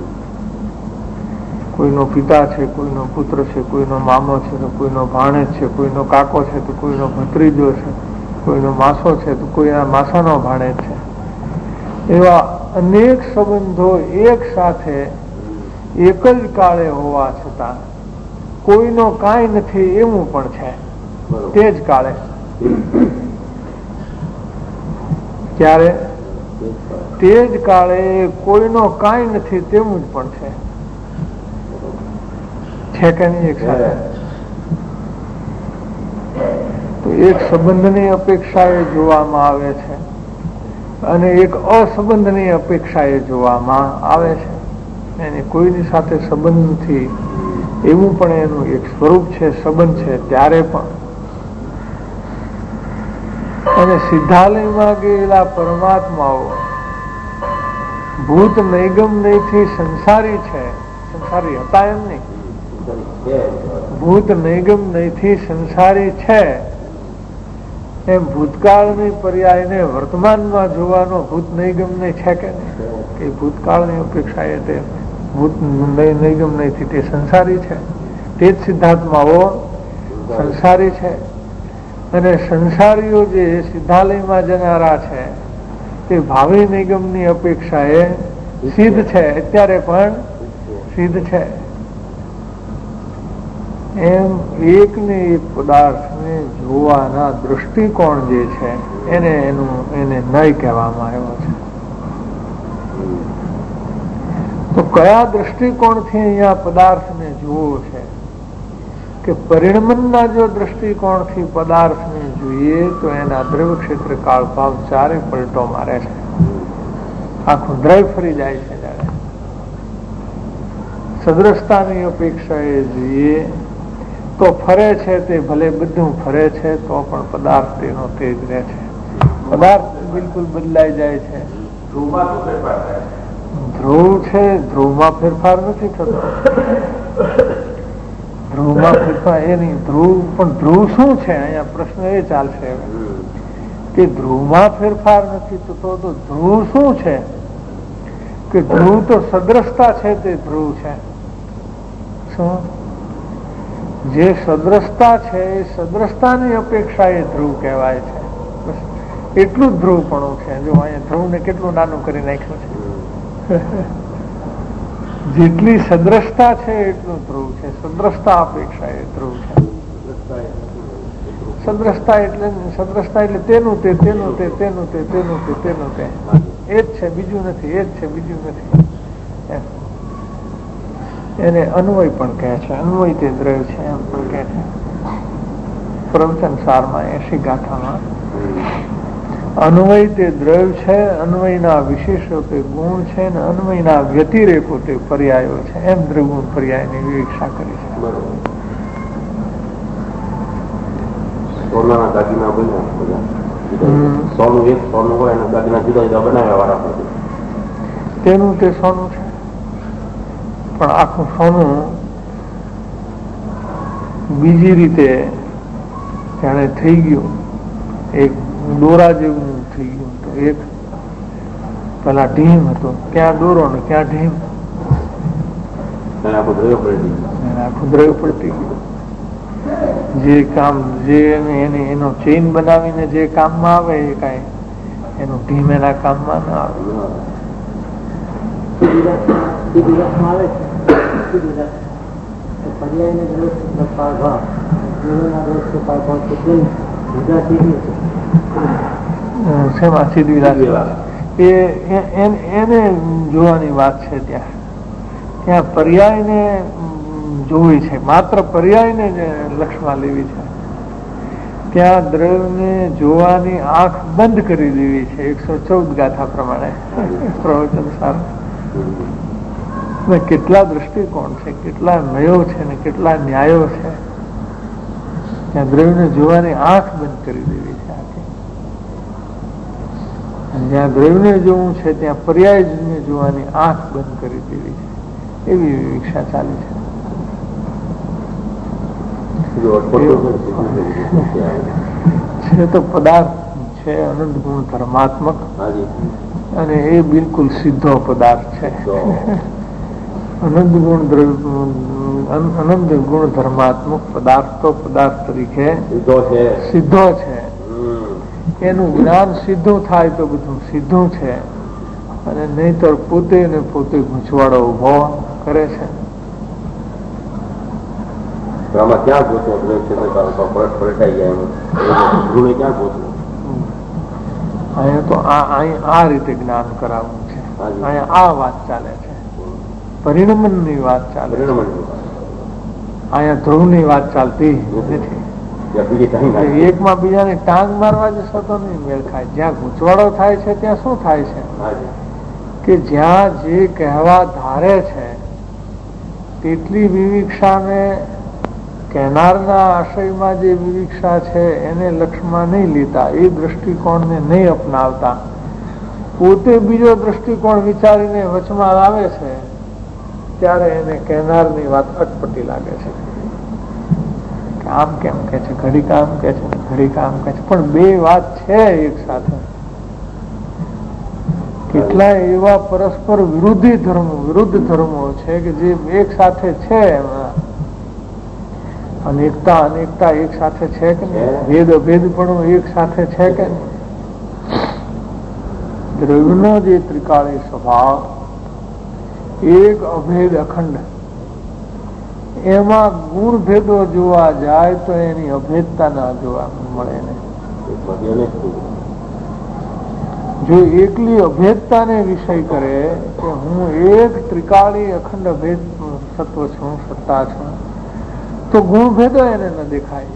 કોઈનો પિતા છે, કોઈનો પુત્ર છે, કોઈનો મામો છે તો કોઈનો ભાણેજ છે, કોઈનો કાકો છે તો કોઈનો ભત્રીજો છે, કોઈનો માસો છે તો કોઈના માસાનો ભાણેજ છે. એવા અનેક સંબંધો એક સાથે એક જ કાળે હોવા છતાં કોઈનો કાંઈ નથી એવું પણ છે તે જ કાળે. ત્યારે તે જ કાળે કોઈનો કાંઈ નથી તેવું જ પણ છે કે નહીં એક સાથે? તો એક સંબંધની અપેક્ષા એ જોવામાં આવે છે અને એક અસંબંધની અપેક્ષા એ જોવામાં આવે છે. એને કોઈની સાથે સંબંધ નથી એવું પણ એનું એક સ્વરૂપ છે, સંબંધ છે ત્યારે પણ. અને સિદ્ધાલયમાં ગયેલા પરમાત્માઓ ભૂત નૈગમ નહીથી સંસારી છે, સંસારી હતા એમ નહીં, ભૂત નૈગમ નહીથી સંસારી છે એમ ભૂતકાળની પર્યાયને વર્તમાનમાં જોવાનો ભૂત નૈગમ નહીં છે કે નહીં? કે ભૂતકાળની અપેક્ષા એ તે ભૂત નૈગમ નહીથી તે સંસારી છે. તે જ સિદ્ધાર્થમાઓ સંસારી છે. અને સંસારીઓ જે સિદ્ધાલયમાં જનારા છે તે ભાવિ નિગમની અપેક્ષા એ સિદ્ધ છે, અત્યારે પણ સિદ્ધ છે. એમ એક ને એક પદાર્થને જોવાના દૃષ્ટિકોણ જે છે એને નય કહેવામાં આવ્યો છે. તો કયા દૃષ્ટિકોણથી અહીંયા પદાર્થને જોવો છે કે પરિણમનના જો દૃષ્ટિકોણથી પદાર્થને જોઈએ તો એના દ્રવ્ય ક્ષેત્ર કાળ ભાવ ચારે પલટો મારે છે, આખું દ્રવ્ય ફરી જાય છે. જયારે સદ્રષ્ટાની અપેક્ષાએ જોઈએ તો ફરે છે તે ભલે બધું ફરે છે તો પણ પદાર્થ તેનો તેજ રહે છે. પદાર્થ બિલકુલ બદલાઈ જાય છે. ધ્રુવ છે, ધ્રુવમાં ફેરફાર નથી થતો. ધ્રુવમાં ફેરફાર એ નહીં. ધ્રુવ પણ ધ્રુવ શું છે? અહીંયા પ્રશ્ન એ ચાલશે કે ધ્રુવમાં ફેરફાર નથી થતો તો ધ્રુવ શું છે? કે ધ્રુવ તો સદ્રષ્ટા છે તે ધ્રુવ છે. શું? જે સદ્રષ્ટા છે એ સદ્રષ્ટાની અપેક્ષા એ ધ્રુવ કહેવાય છે. એટલું જ ધ્રુવપણું છે. જો અહીંયા ધ્રુવને કેટલું નાનું કરી નાખ્યું છે. જેટલી સદ્રષ્ટા છે એટલું ધ્રુવ છે. સદ્રષ્ટા અપેક્ષા એ ધ્રુવ છે. સદ્રષ્ટા એટલે તેનું તે તેનું તે તેનું તે તેનું તે તેનું તે એ જ છે, બીજું નથી. એ જ છે, બીજું નથી. એને અન્વય પણ કહે છે. અન્વય તે દ્રવ્ય છે એમ પણ કહે છે. પ્રવચન સારમાં 80 ગાથામાં અન્વય તે દ્રવ્ય છે, અન્વયના વિશેષો તે ગુણ છે ને અન્વયના વ્યતિરેકો તે પર્યાયો છે એમ દ્રવ્ય પર્યાયની વિવેક્ષા કરી છે. સોનાના દાગીના બન્યા, સોનું એક સોનું હોય અને દાગીના જુદા જુદા બનાવ્યા વાળા તેનું તે સોનું છે. પણ આખું સોનું બીજી રીતે જાણે થઈ ગયું, એક દોરા જેવું થઈ ગયું. તો એક પેલા ઢીમ હતો, ક્યાં દોરો ને ક્યાં ઢીમ, આખું દ્રવ્ય પલટી ગયું. જે કામ જે એનો ચેઇન બનાવીને જે કામમાં આવે એ કઈ એનું ઢીમ એના કામમાં ના આવે. એને જોવાની વાત છે. ત્યાં પર્યાયને જોવી છે, માત્ર પર્યાયને લક્ષમાં લેવી છે. ત્યાં દ્રવ્યને જોવાની આંખ બંધ કરી દેવી છે 114 ગાથા પ્રમાણે પ્રવચન સારું. કેટલા દૃષ્ટિકોણ છે, કેટલા નયો છે ને કેટલા ન્યાયો છે. ત્યાં દ્રવ્યને જોવાની આંખ બંધ કરી દેવી છે આખી. જ્યાં દ્રવ્યને જોવું છે ત્યાં પર્યાયને જોવાની આંખ બંધ કરી દેવી છે. એવી વિવેક્ષા ચાલી છે. તો પદાર્થ છે અનંત ગુણ ધર્માત્મક અને એ બિલકુલ સીધો પદાર્થ છે. અનંત ગુણ ધર્માત્મક પદાર્થ તો પદાર્થ તરીકે સીધો છે. એનું જ્ઞાન સીધું થાય તો બધું સીધું છે, અને નહીતર પોતે ને પોતે ગૂંચવાડો ઉભો કરે છે. આમાં ક્યાં જોતો પલટાઈ ગયા અહીંયા તો આ રીતે જ્ઞાન કરાવવું છે. અહીંયા આ વાત ચાલે છે, પરિણમન ની વાત ચાલે છે. અહીંયા ધ્રુવ ની વાત ચાલતી નથી. એકમાં બીજાને ટાંગ મારવા જશો તો નહીં મેળ ખાય. જ્યાં ગૂંચવાડો થાય છે ત્યાં શું થાય છે કે જ્યાં જે કહેવા ધારે છે તેટલી વિવિક્ષાને કહેનારના આશયમાં જે વિવિક્ષા છે એને લક્ષમાં નહીં લેતા, એ દ્રષ્ટિકોણને નહીં અપનાવતા, પોતે બીજો દ્રષ્ટિકોણ વિચારીને વચમાં આવે છે ત્યારે એને કહેનારની વાત અટપટી લાગે છે. આમ કેમ કે છે, ઘડીક આમ કે છે, ઘડીક આમ કે છે, પણ બે વાત છે એક સાથે. કેટલાય એવા પરસ્પર વિરુદ્ધ ધર્મો છે કે જે એક સાથે છે. અનેકતા એક સાથે છે કે નહીં? ભેદ અભેદ પણ એક સાથે છે કે નહીં? દ્રવ્યનો જે ત્રિકાળી સ્વભાવ એક અભેદ અખંડ એમાં ગુણ ભેદો જોવા જાય તો એની અભેદતા ના જોવા મળે ને. જો એકલી અભેદતાને વિષય કરે કે હું એક ત્રિકાળી અખંડ અભેદ સત્વ છું, સત્તા છું, તો ગુણ ભેદો એને ન દેખાય.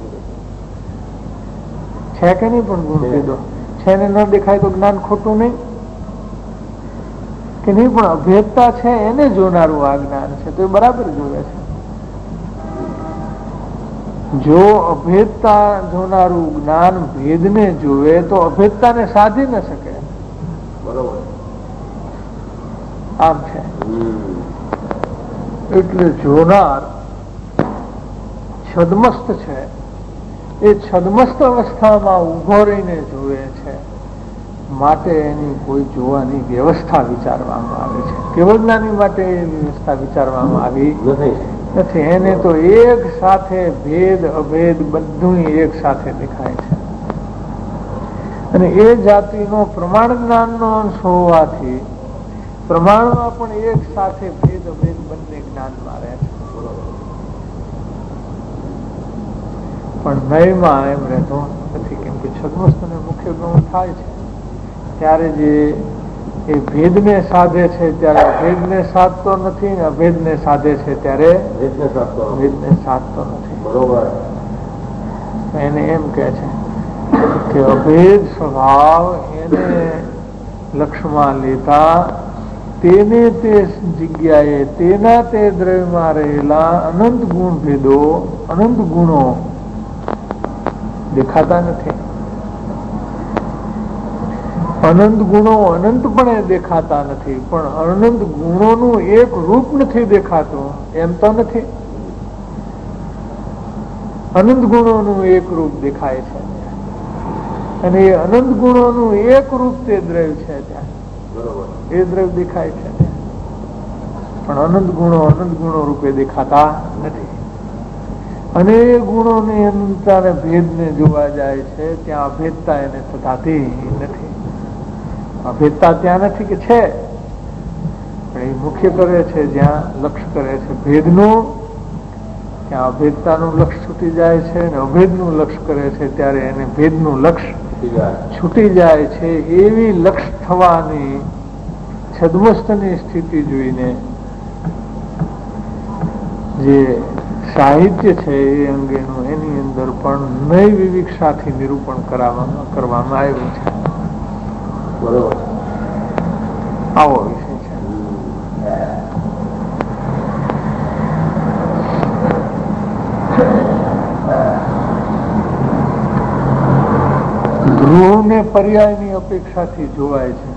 છે કે નહીં? પણ ગુણ ભેદો છે ને ન દેખાય તો જ્ઞાન ખોટું નહીં કે નહીં? પણ અભેદતા છે એને જોનારું આ જ્ઞાન છે તો એ બરાબર જોવે છે. જો અભેદતા જોનારું જ્ઞાન ભેદને જોવે તો અભેદતાને સાધી ન શકે. આમ છે. એટલે જોનાર છદમસ્ત છે, એ છદમસ્ત અવસ્થામાં ઉભો રહીને જોવે છે, માટે એની કોઈ જોવાની વ્યવસ્થા વિચારવામાં આવી છે. કેવળ જ્ઞાની માટે એ વ્યવસ્થા વિચારવામાં આવી નથી. એને તો એક સાથે ભેદ અભેદ બધું એક સાથે દેખાય છે. અને એ જાતિનો પ્રમાણ જ્ઞાનનો અંશ હોવાથી પ્રમાણમાં પણ એક સાથે ભેદ અભેદ બંને જ્ઞાનમાં રહે છે. પણ નયમાં એમ રહેતો નથી, કેમ કે છદમસ્તને મુખ્ય ગુણ થાય છે ત્યારે જે એ ભેદને સાધે છે ત્યારે અભેદને સાધતો નથી, ને અભેદને સાધે છે ત્યારે ભેદને સાધતો નથી. બરોબર. એને એમ કે છે કે અભેદ સ્વભાવ એને લક્ષ્યમાં લેતા તેને તે જગ્યાએ તેના તે દ્રવ્યમાં રહેલા અનંત ગુણ ભેદો, અનંત ગુણો દેખાતા નથી. અનંત ગુણો અનંતપણે દેખાતા નથી, પણ અનંત ગુણોનું એક રૂપ નથી દેખાતું એમ તો નથી. અનંત ગુણોનું એક રૂપ દેખાય છે અને એ અનંત ગુણોનું એક રૂપ તે દ્રવ્ય છે ત્યાં, એ દ્રવ્ય દેખાય છે પણ અનંત ગુણો રૂપે દેખાતા નથી. અને એ ગુણોની અનંતતાને ભેદને જોવા જાય છે ત્યાં અભેદતા એને થતાતી નથી. અભેદતા ત્યાં નથી કે છે, પણ એ મુખ્ય કરે છે જ્યાં લક્ષ્ય કરે છે ભેદનું, ત્યાં અભેદતાનું લક્ષ્ય છૂટી જાય છે, અને અભેદનું લક્ષ્ય કરે છે ત્યારે એને ભેદનું લક્ષ્ય છૂટી જાય છે. એવી લક્ષ્ય થવાની છદમસ્તની સ્થિતિ જોઈને જે સાહિત્ય છે એ અંગેનું એની અંદર પણ નય વિવિક્ષાથી નિરૂપણ કરવામાં આવ્યું છે. બરોબર. આવો વિષય છે. ધ્રુવને પર્યાયની અપેક્ષાથી જોવાય છે.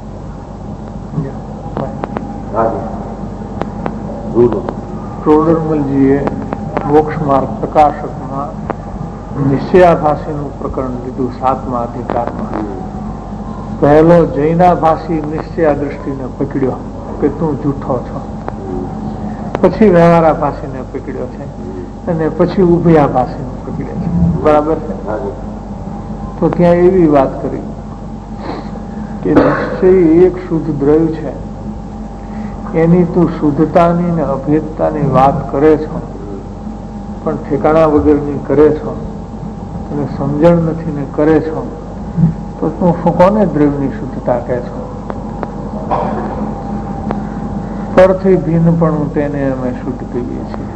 પ્રોડરમલજીએ મોક્ષ માર્ગ પ્રકાશકમાં નિશ્ચયાભાસીનું પ્રકરણ લીધું 7મા અધિકારમાં. પહેલો જૈનાભાસી નિશ્ચયા દ્રષ્ટિને પકડ્યો કે તું જૂઠો છો, પછી વ્યવહારાભાસીને પકડ્યો છે, અને પછી ઉભયાભાસીને પકડ્યો છે. બરાબર છે. તો ત્યાં એવી વાત કરી કે નિશ્ચય એક શુદ્ધ દ્રવ્ય છે, એની તું શુદ્ધતાની ને અભેદતાની વાત કરે છો, પણ ઠેકાણા વગરની કરે છો, અને સમજણ નથી ને કરે છો, તો તું કોને દ્રવ્યની શુદ્ધતા કહે છો? પરથી ભિન્નપણું તેને અમે શુદ્ધ કહીએ છીએ.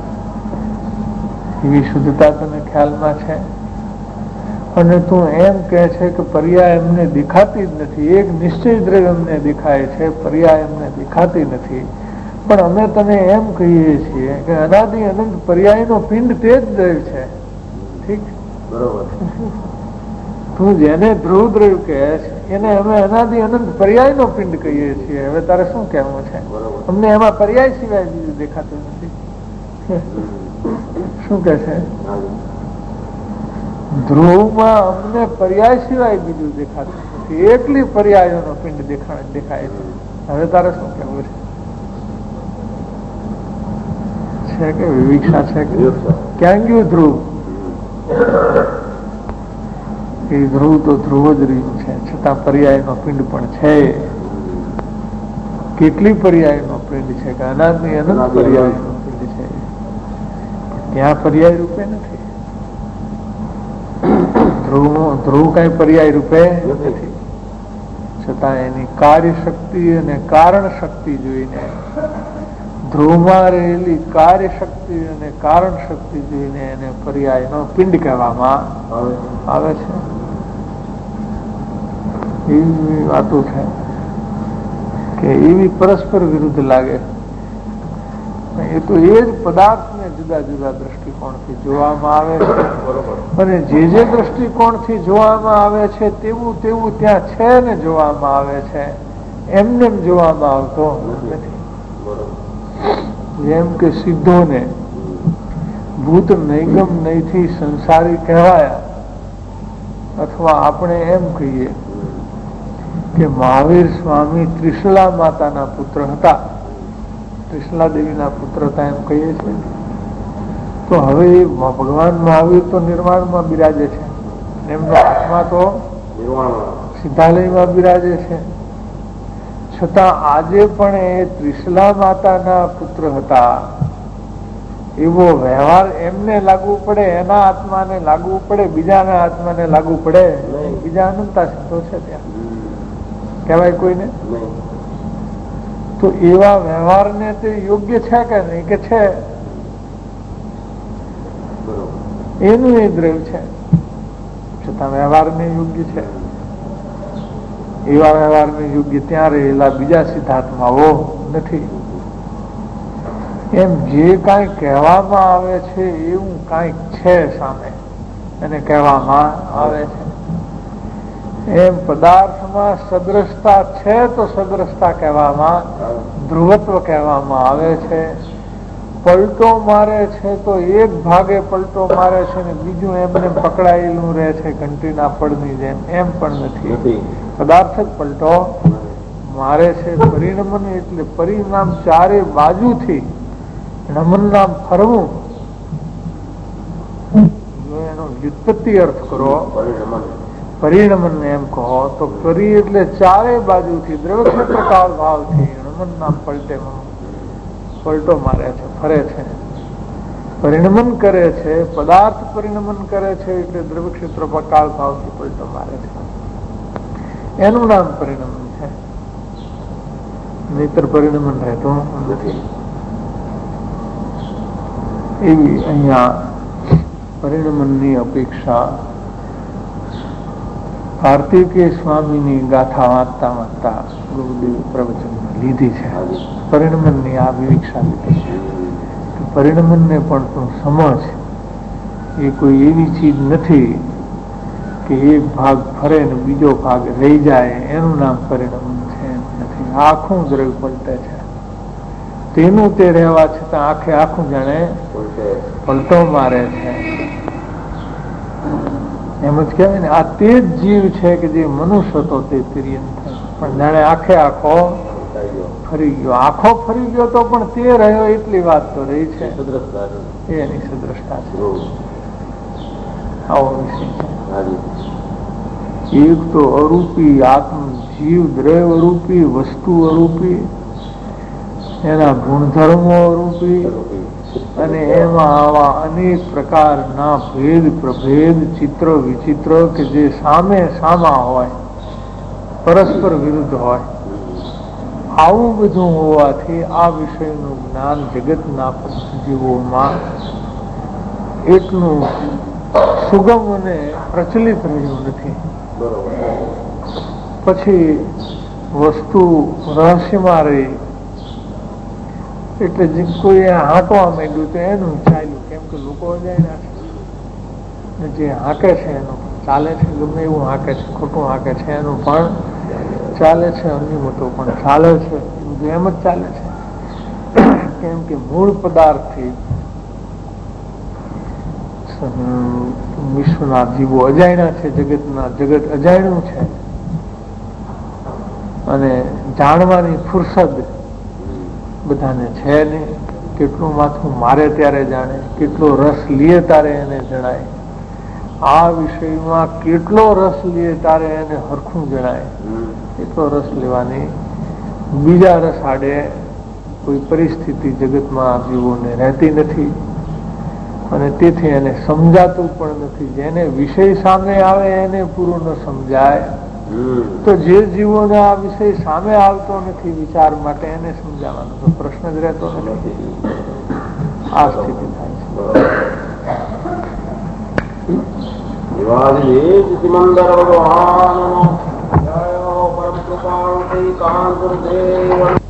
એવી શુદ્ધતા તને ખ્યાલમાં છે? અને તું એમ કે છે કે પર્યાય એમને દેખાતી જ નથી. એક નિશ્ચય દ્રવ્ય અમને દેખાય છે, પર્યાય એમને દેખાતી નથી. પણ અમે તને એમ કહીએ છીએ કે અનાદિ અનંત પર્યાયનો પિંડ તે જ દ્રવ્ય છે. ઠીક, બરોબર. તું જેને ધ્રુવ દ્રવ્ય કહે છે એને અમે અનાદિ અનંત પર્યાયનો પિંડ કહીએ છીએ. હવે તારે શું કહેવું છે? અમને એમાં પર્યાય સિવાય બીજું દેખાતું નથી. શું કે છે? ધ્રુવમાં અમને પર્યાય સિવાય બીજું દેખાતું નથી, એકલી પર્યાયોનો પિંડ દેખાય છે. હવે તારે શું કહેવું છે કે વિવિક્ષા છે કે ક્યાં ગયું ધ્રુવ? એ ધ્રુવ તો ધ્રુવ જ રહ્યું છે, છતાં પર્યાયનો પિંડ પણ છે. કેટલી પર્યાયનો પિંડ છે કે અનાદની અનંત પર્યાયનો પિંડ છે. ત્યાં પર્યાય રૂપે નથી. ધ્રુવ કઈ પર્યાય રૂપે નથી, છતાં એની કાર્ય શક્તિ અને કારણ શક્તિ જોઈને, ધ્રુવમાં રહેલી કાર્ય શક્તિ અને કારણ શક્તિ જોઈને એને પર્યાયનો પિંડ કહેવામાં આવે છે. એવી વાતો છે કે એવી પરસ્પર વિરુદ્ધ લાગે. એ તો એ જ પદાર્થને જુદા જુદા દ્રષ્ટિકોણથી જોવામાં આવે છે, અને જે દ્રષ્ટિકોણથી જોવામાં આવે છે તેવું તેવું ત્યાં છે ને જોવામાં આવે છે, એમને જોવામાં આવતો નથી. જેમ કે સિદ્ધોને ભૂત નૈગમ નહીથી સંસારી કહેવાયા, અથવા આપણે એમ કહીએ કે મહાવીર સ્વામી ત્રિશલા માતાના પુત્ર હતા, ત્રિશલા દેવીના પુત્ર હતા એમ કહીએ છીએ. તો હવે ભગવાન મહાવીર તો નિર્વાણમાં બિરાજે છે, એમનો આત્મા તો સિદ્ધાલયમાં બિરાજે છે, છતાં આજે પણ એ ત્રિશલા માતાના પુત્ર હતા એવો વ્યવહાર એમને લાગુ પડે, એના આત્માને લાગુ પડે, બીજાના આત્માને લાગુ પડે. બીજા અનંતા સિદ્ધો છે ત્યાં, કહેવાય કોઈને. તો એવા વ્યવહારને તે યોગ્ય છે કે નહીં, કે છે એનું એ દ્રવ્ય છે, છતાં વ્યવહારને યોગ્ય છે. એવા વ્યવહારને યોગ્ય ત્યાં રહેલા બીજા સિદ્ધાર્થમાઓ નથી. એમ જે કાંઈ કહેવામાં આવે છે એવું કાંઈક છે સામે એને કહેવામાં આવે છે. એમ પદાર્થમાં સદ્રષ્ટા છે તો સદ્રષ્ટા કહેવામાં, ધ્રુવત્વ કહેવામાં આવે છે. પલટો મારે છે તો એક ભાગે પલટો મારે છે ને બીજું એમને પકડાયેલું રહે છે ઘંટીના પડની જેમ, એમ પણ નથી. પદાર્થ જ પલટો મારે છે. પરિણમન એટલે પરિણામ ચારે બાજુથી નમન નામ ફરવું. જો એનો વ્યુત્પત્તિ અર્થ કરો, પરિણમન એમ કહો તો પરી એટલે ચારે બાજુથી દ્રવ્ય ક્ષેત્ર કાળ ભાવથી નમન નામ પલટે પલટો મારે છે, ફરે છે, પરિણમન કરે છે. પદાર્થ પરિણમન કરે છે એટલે દ્રવ્ય ક્ષેત્ર કાળ ભાવથી પલટો મારે છે, એનું નામ પરિણમન છે. નહીતર પરિણમન રહેતું નથી. એવી અહીંયા પરિણમનની અપેક્ષા કાર્તિકેય સ્વામીની ગાથા વાંચતા વાંચતા ગુરુદેવ પ્રવચનમાં લીધી છે. પરિણમનની આ વિવેક્ષા લીધી છે. પરિણમનને પણ તું સમજ, એ કોઈ એવી ચીજ નથી કે એક ભાગ ફરે ને બીજો ભાગ રહી જાય, એનું નામ પરિણમન છે નથી. આખું દ્રવ્ય પલટે છે, તેનું તે રહેવા છતાં આખે આખું જાણે પલટો મારે છે. એમ જ કહેવાય ને, આ તે જ જીવ છે કે જે મનુષ્ય હતો તે તિર્યન થયો, પણ જાણે આખે આખો ફરી ગયો. આખો ફરી ગયો તો પણ તે રહ્યો એટલી વાત તો રહી છે, એની સદ્રષ્ટા છે. આવો વિષય છે. એક તો અરૂપી આત્મ જીવ દ્રવ્ય અરૂપી, વસ્તુ અરૂપી, એના ગુણધર્મો અરૂપી, અને એમાં આવા અનેક પ્રકારના ભેદ પ્રભેદ, ચિત્ર વિચિત્ર કે જે સામે સામા હોય, પરસ્પર વિરુદ્ધ હોય, આવું બધું હોવાથી આ વિષયનું જ્ઞાન જગતના જીવોમાં એટલું સુગમ અને પ્રચલિત રહ્યું નથી. પછી વસ્તુ રહસ્યમાં રહી એટલે જે કોઈ હાંકવા માંડ્યું તો એનું ચાલ્યું, કેમ કે લોકો જાણ્યા છે, જે હાંકે છે એનું ચાલે છે, ગમે એવું હાંકે છે, ખોટું હાંકે છે એનું પણ ચાલે છે, અનિમતો પણ ચાલે છે, બધું એમ જ ચાલે છે. કેમ કે મૂળ પદાર્થથી વિશ્વના જીવો અજાણ્યા છે, જગત અજાણ્યું છે, અને જાણવાની ફુરસદ બધાને છે નહીં. કેટલું માથું મારે ત્યારે જાણે, કેટલો રસ લે તારે એને જણાય. આ વિષયમાં કેટલો રસ લે તારે એને હરખું જણાય. એટલો રસ લેવાની બીજા રસ આડે કોઈ પરિસ્થિતિ જગતમાં જીવોને રહેતી નથી. અને તેથી એને સમજાતું પણ નથી. જેને વિષય સામે આવે એને પૂરું ન સમજાય, તો જે જીવોને આ વિષય સામે આવતો નથી વિચાર માટે એને સમજાવવાનો તો પ્રશ્ન જ રહેતો નથી. આ સ્થિતિ થાય છે. સિમંદર ભગવાન પરમ કૃપાળુ કાંત દેવ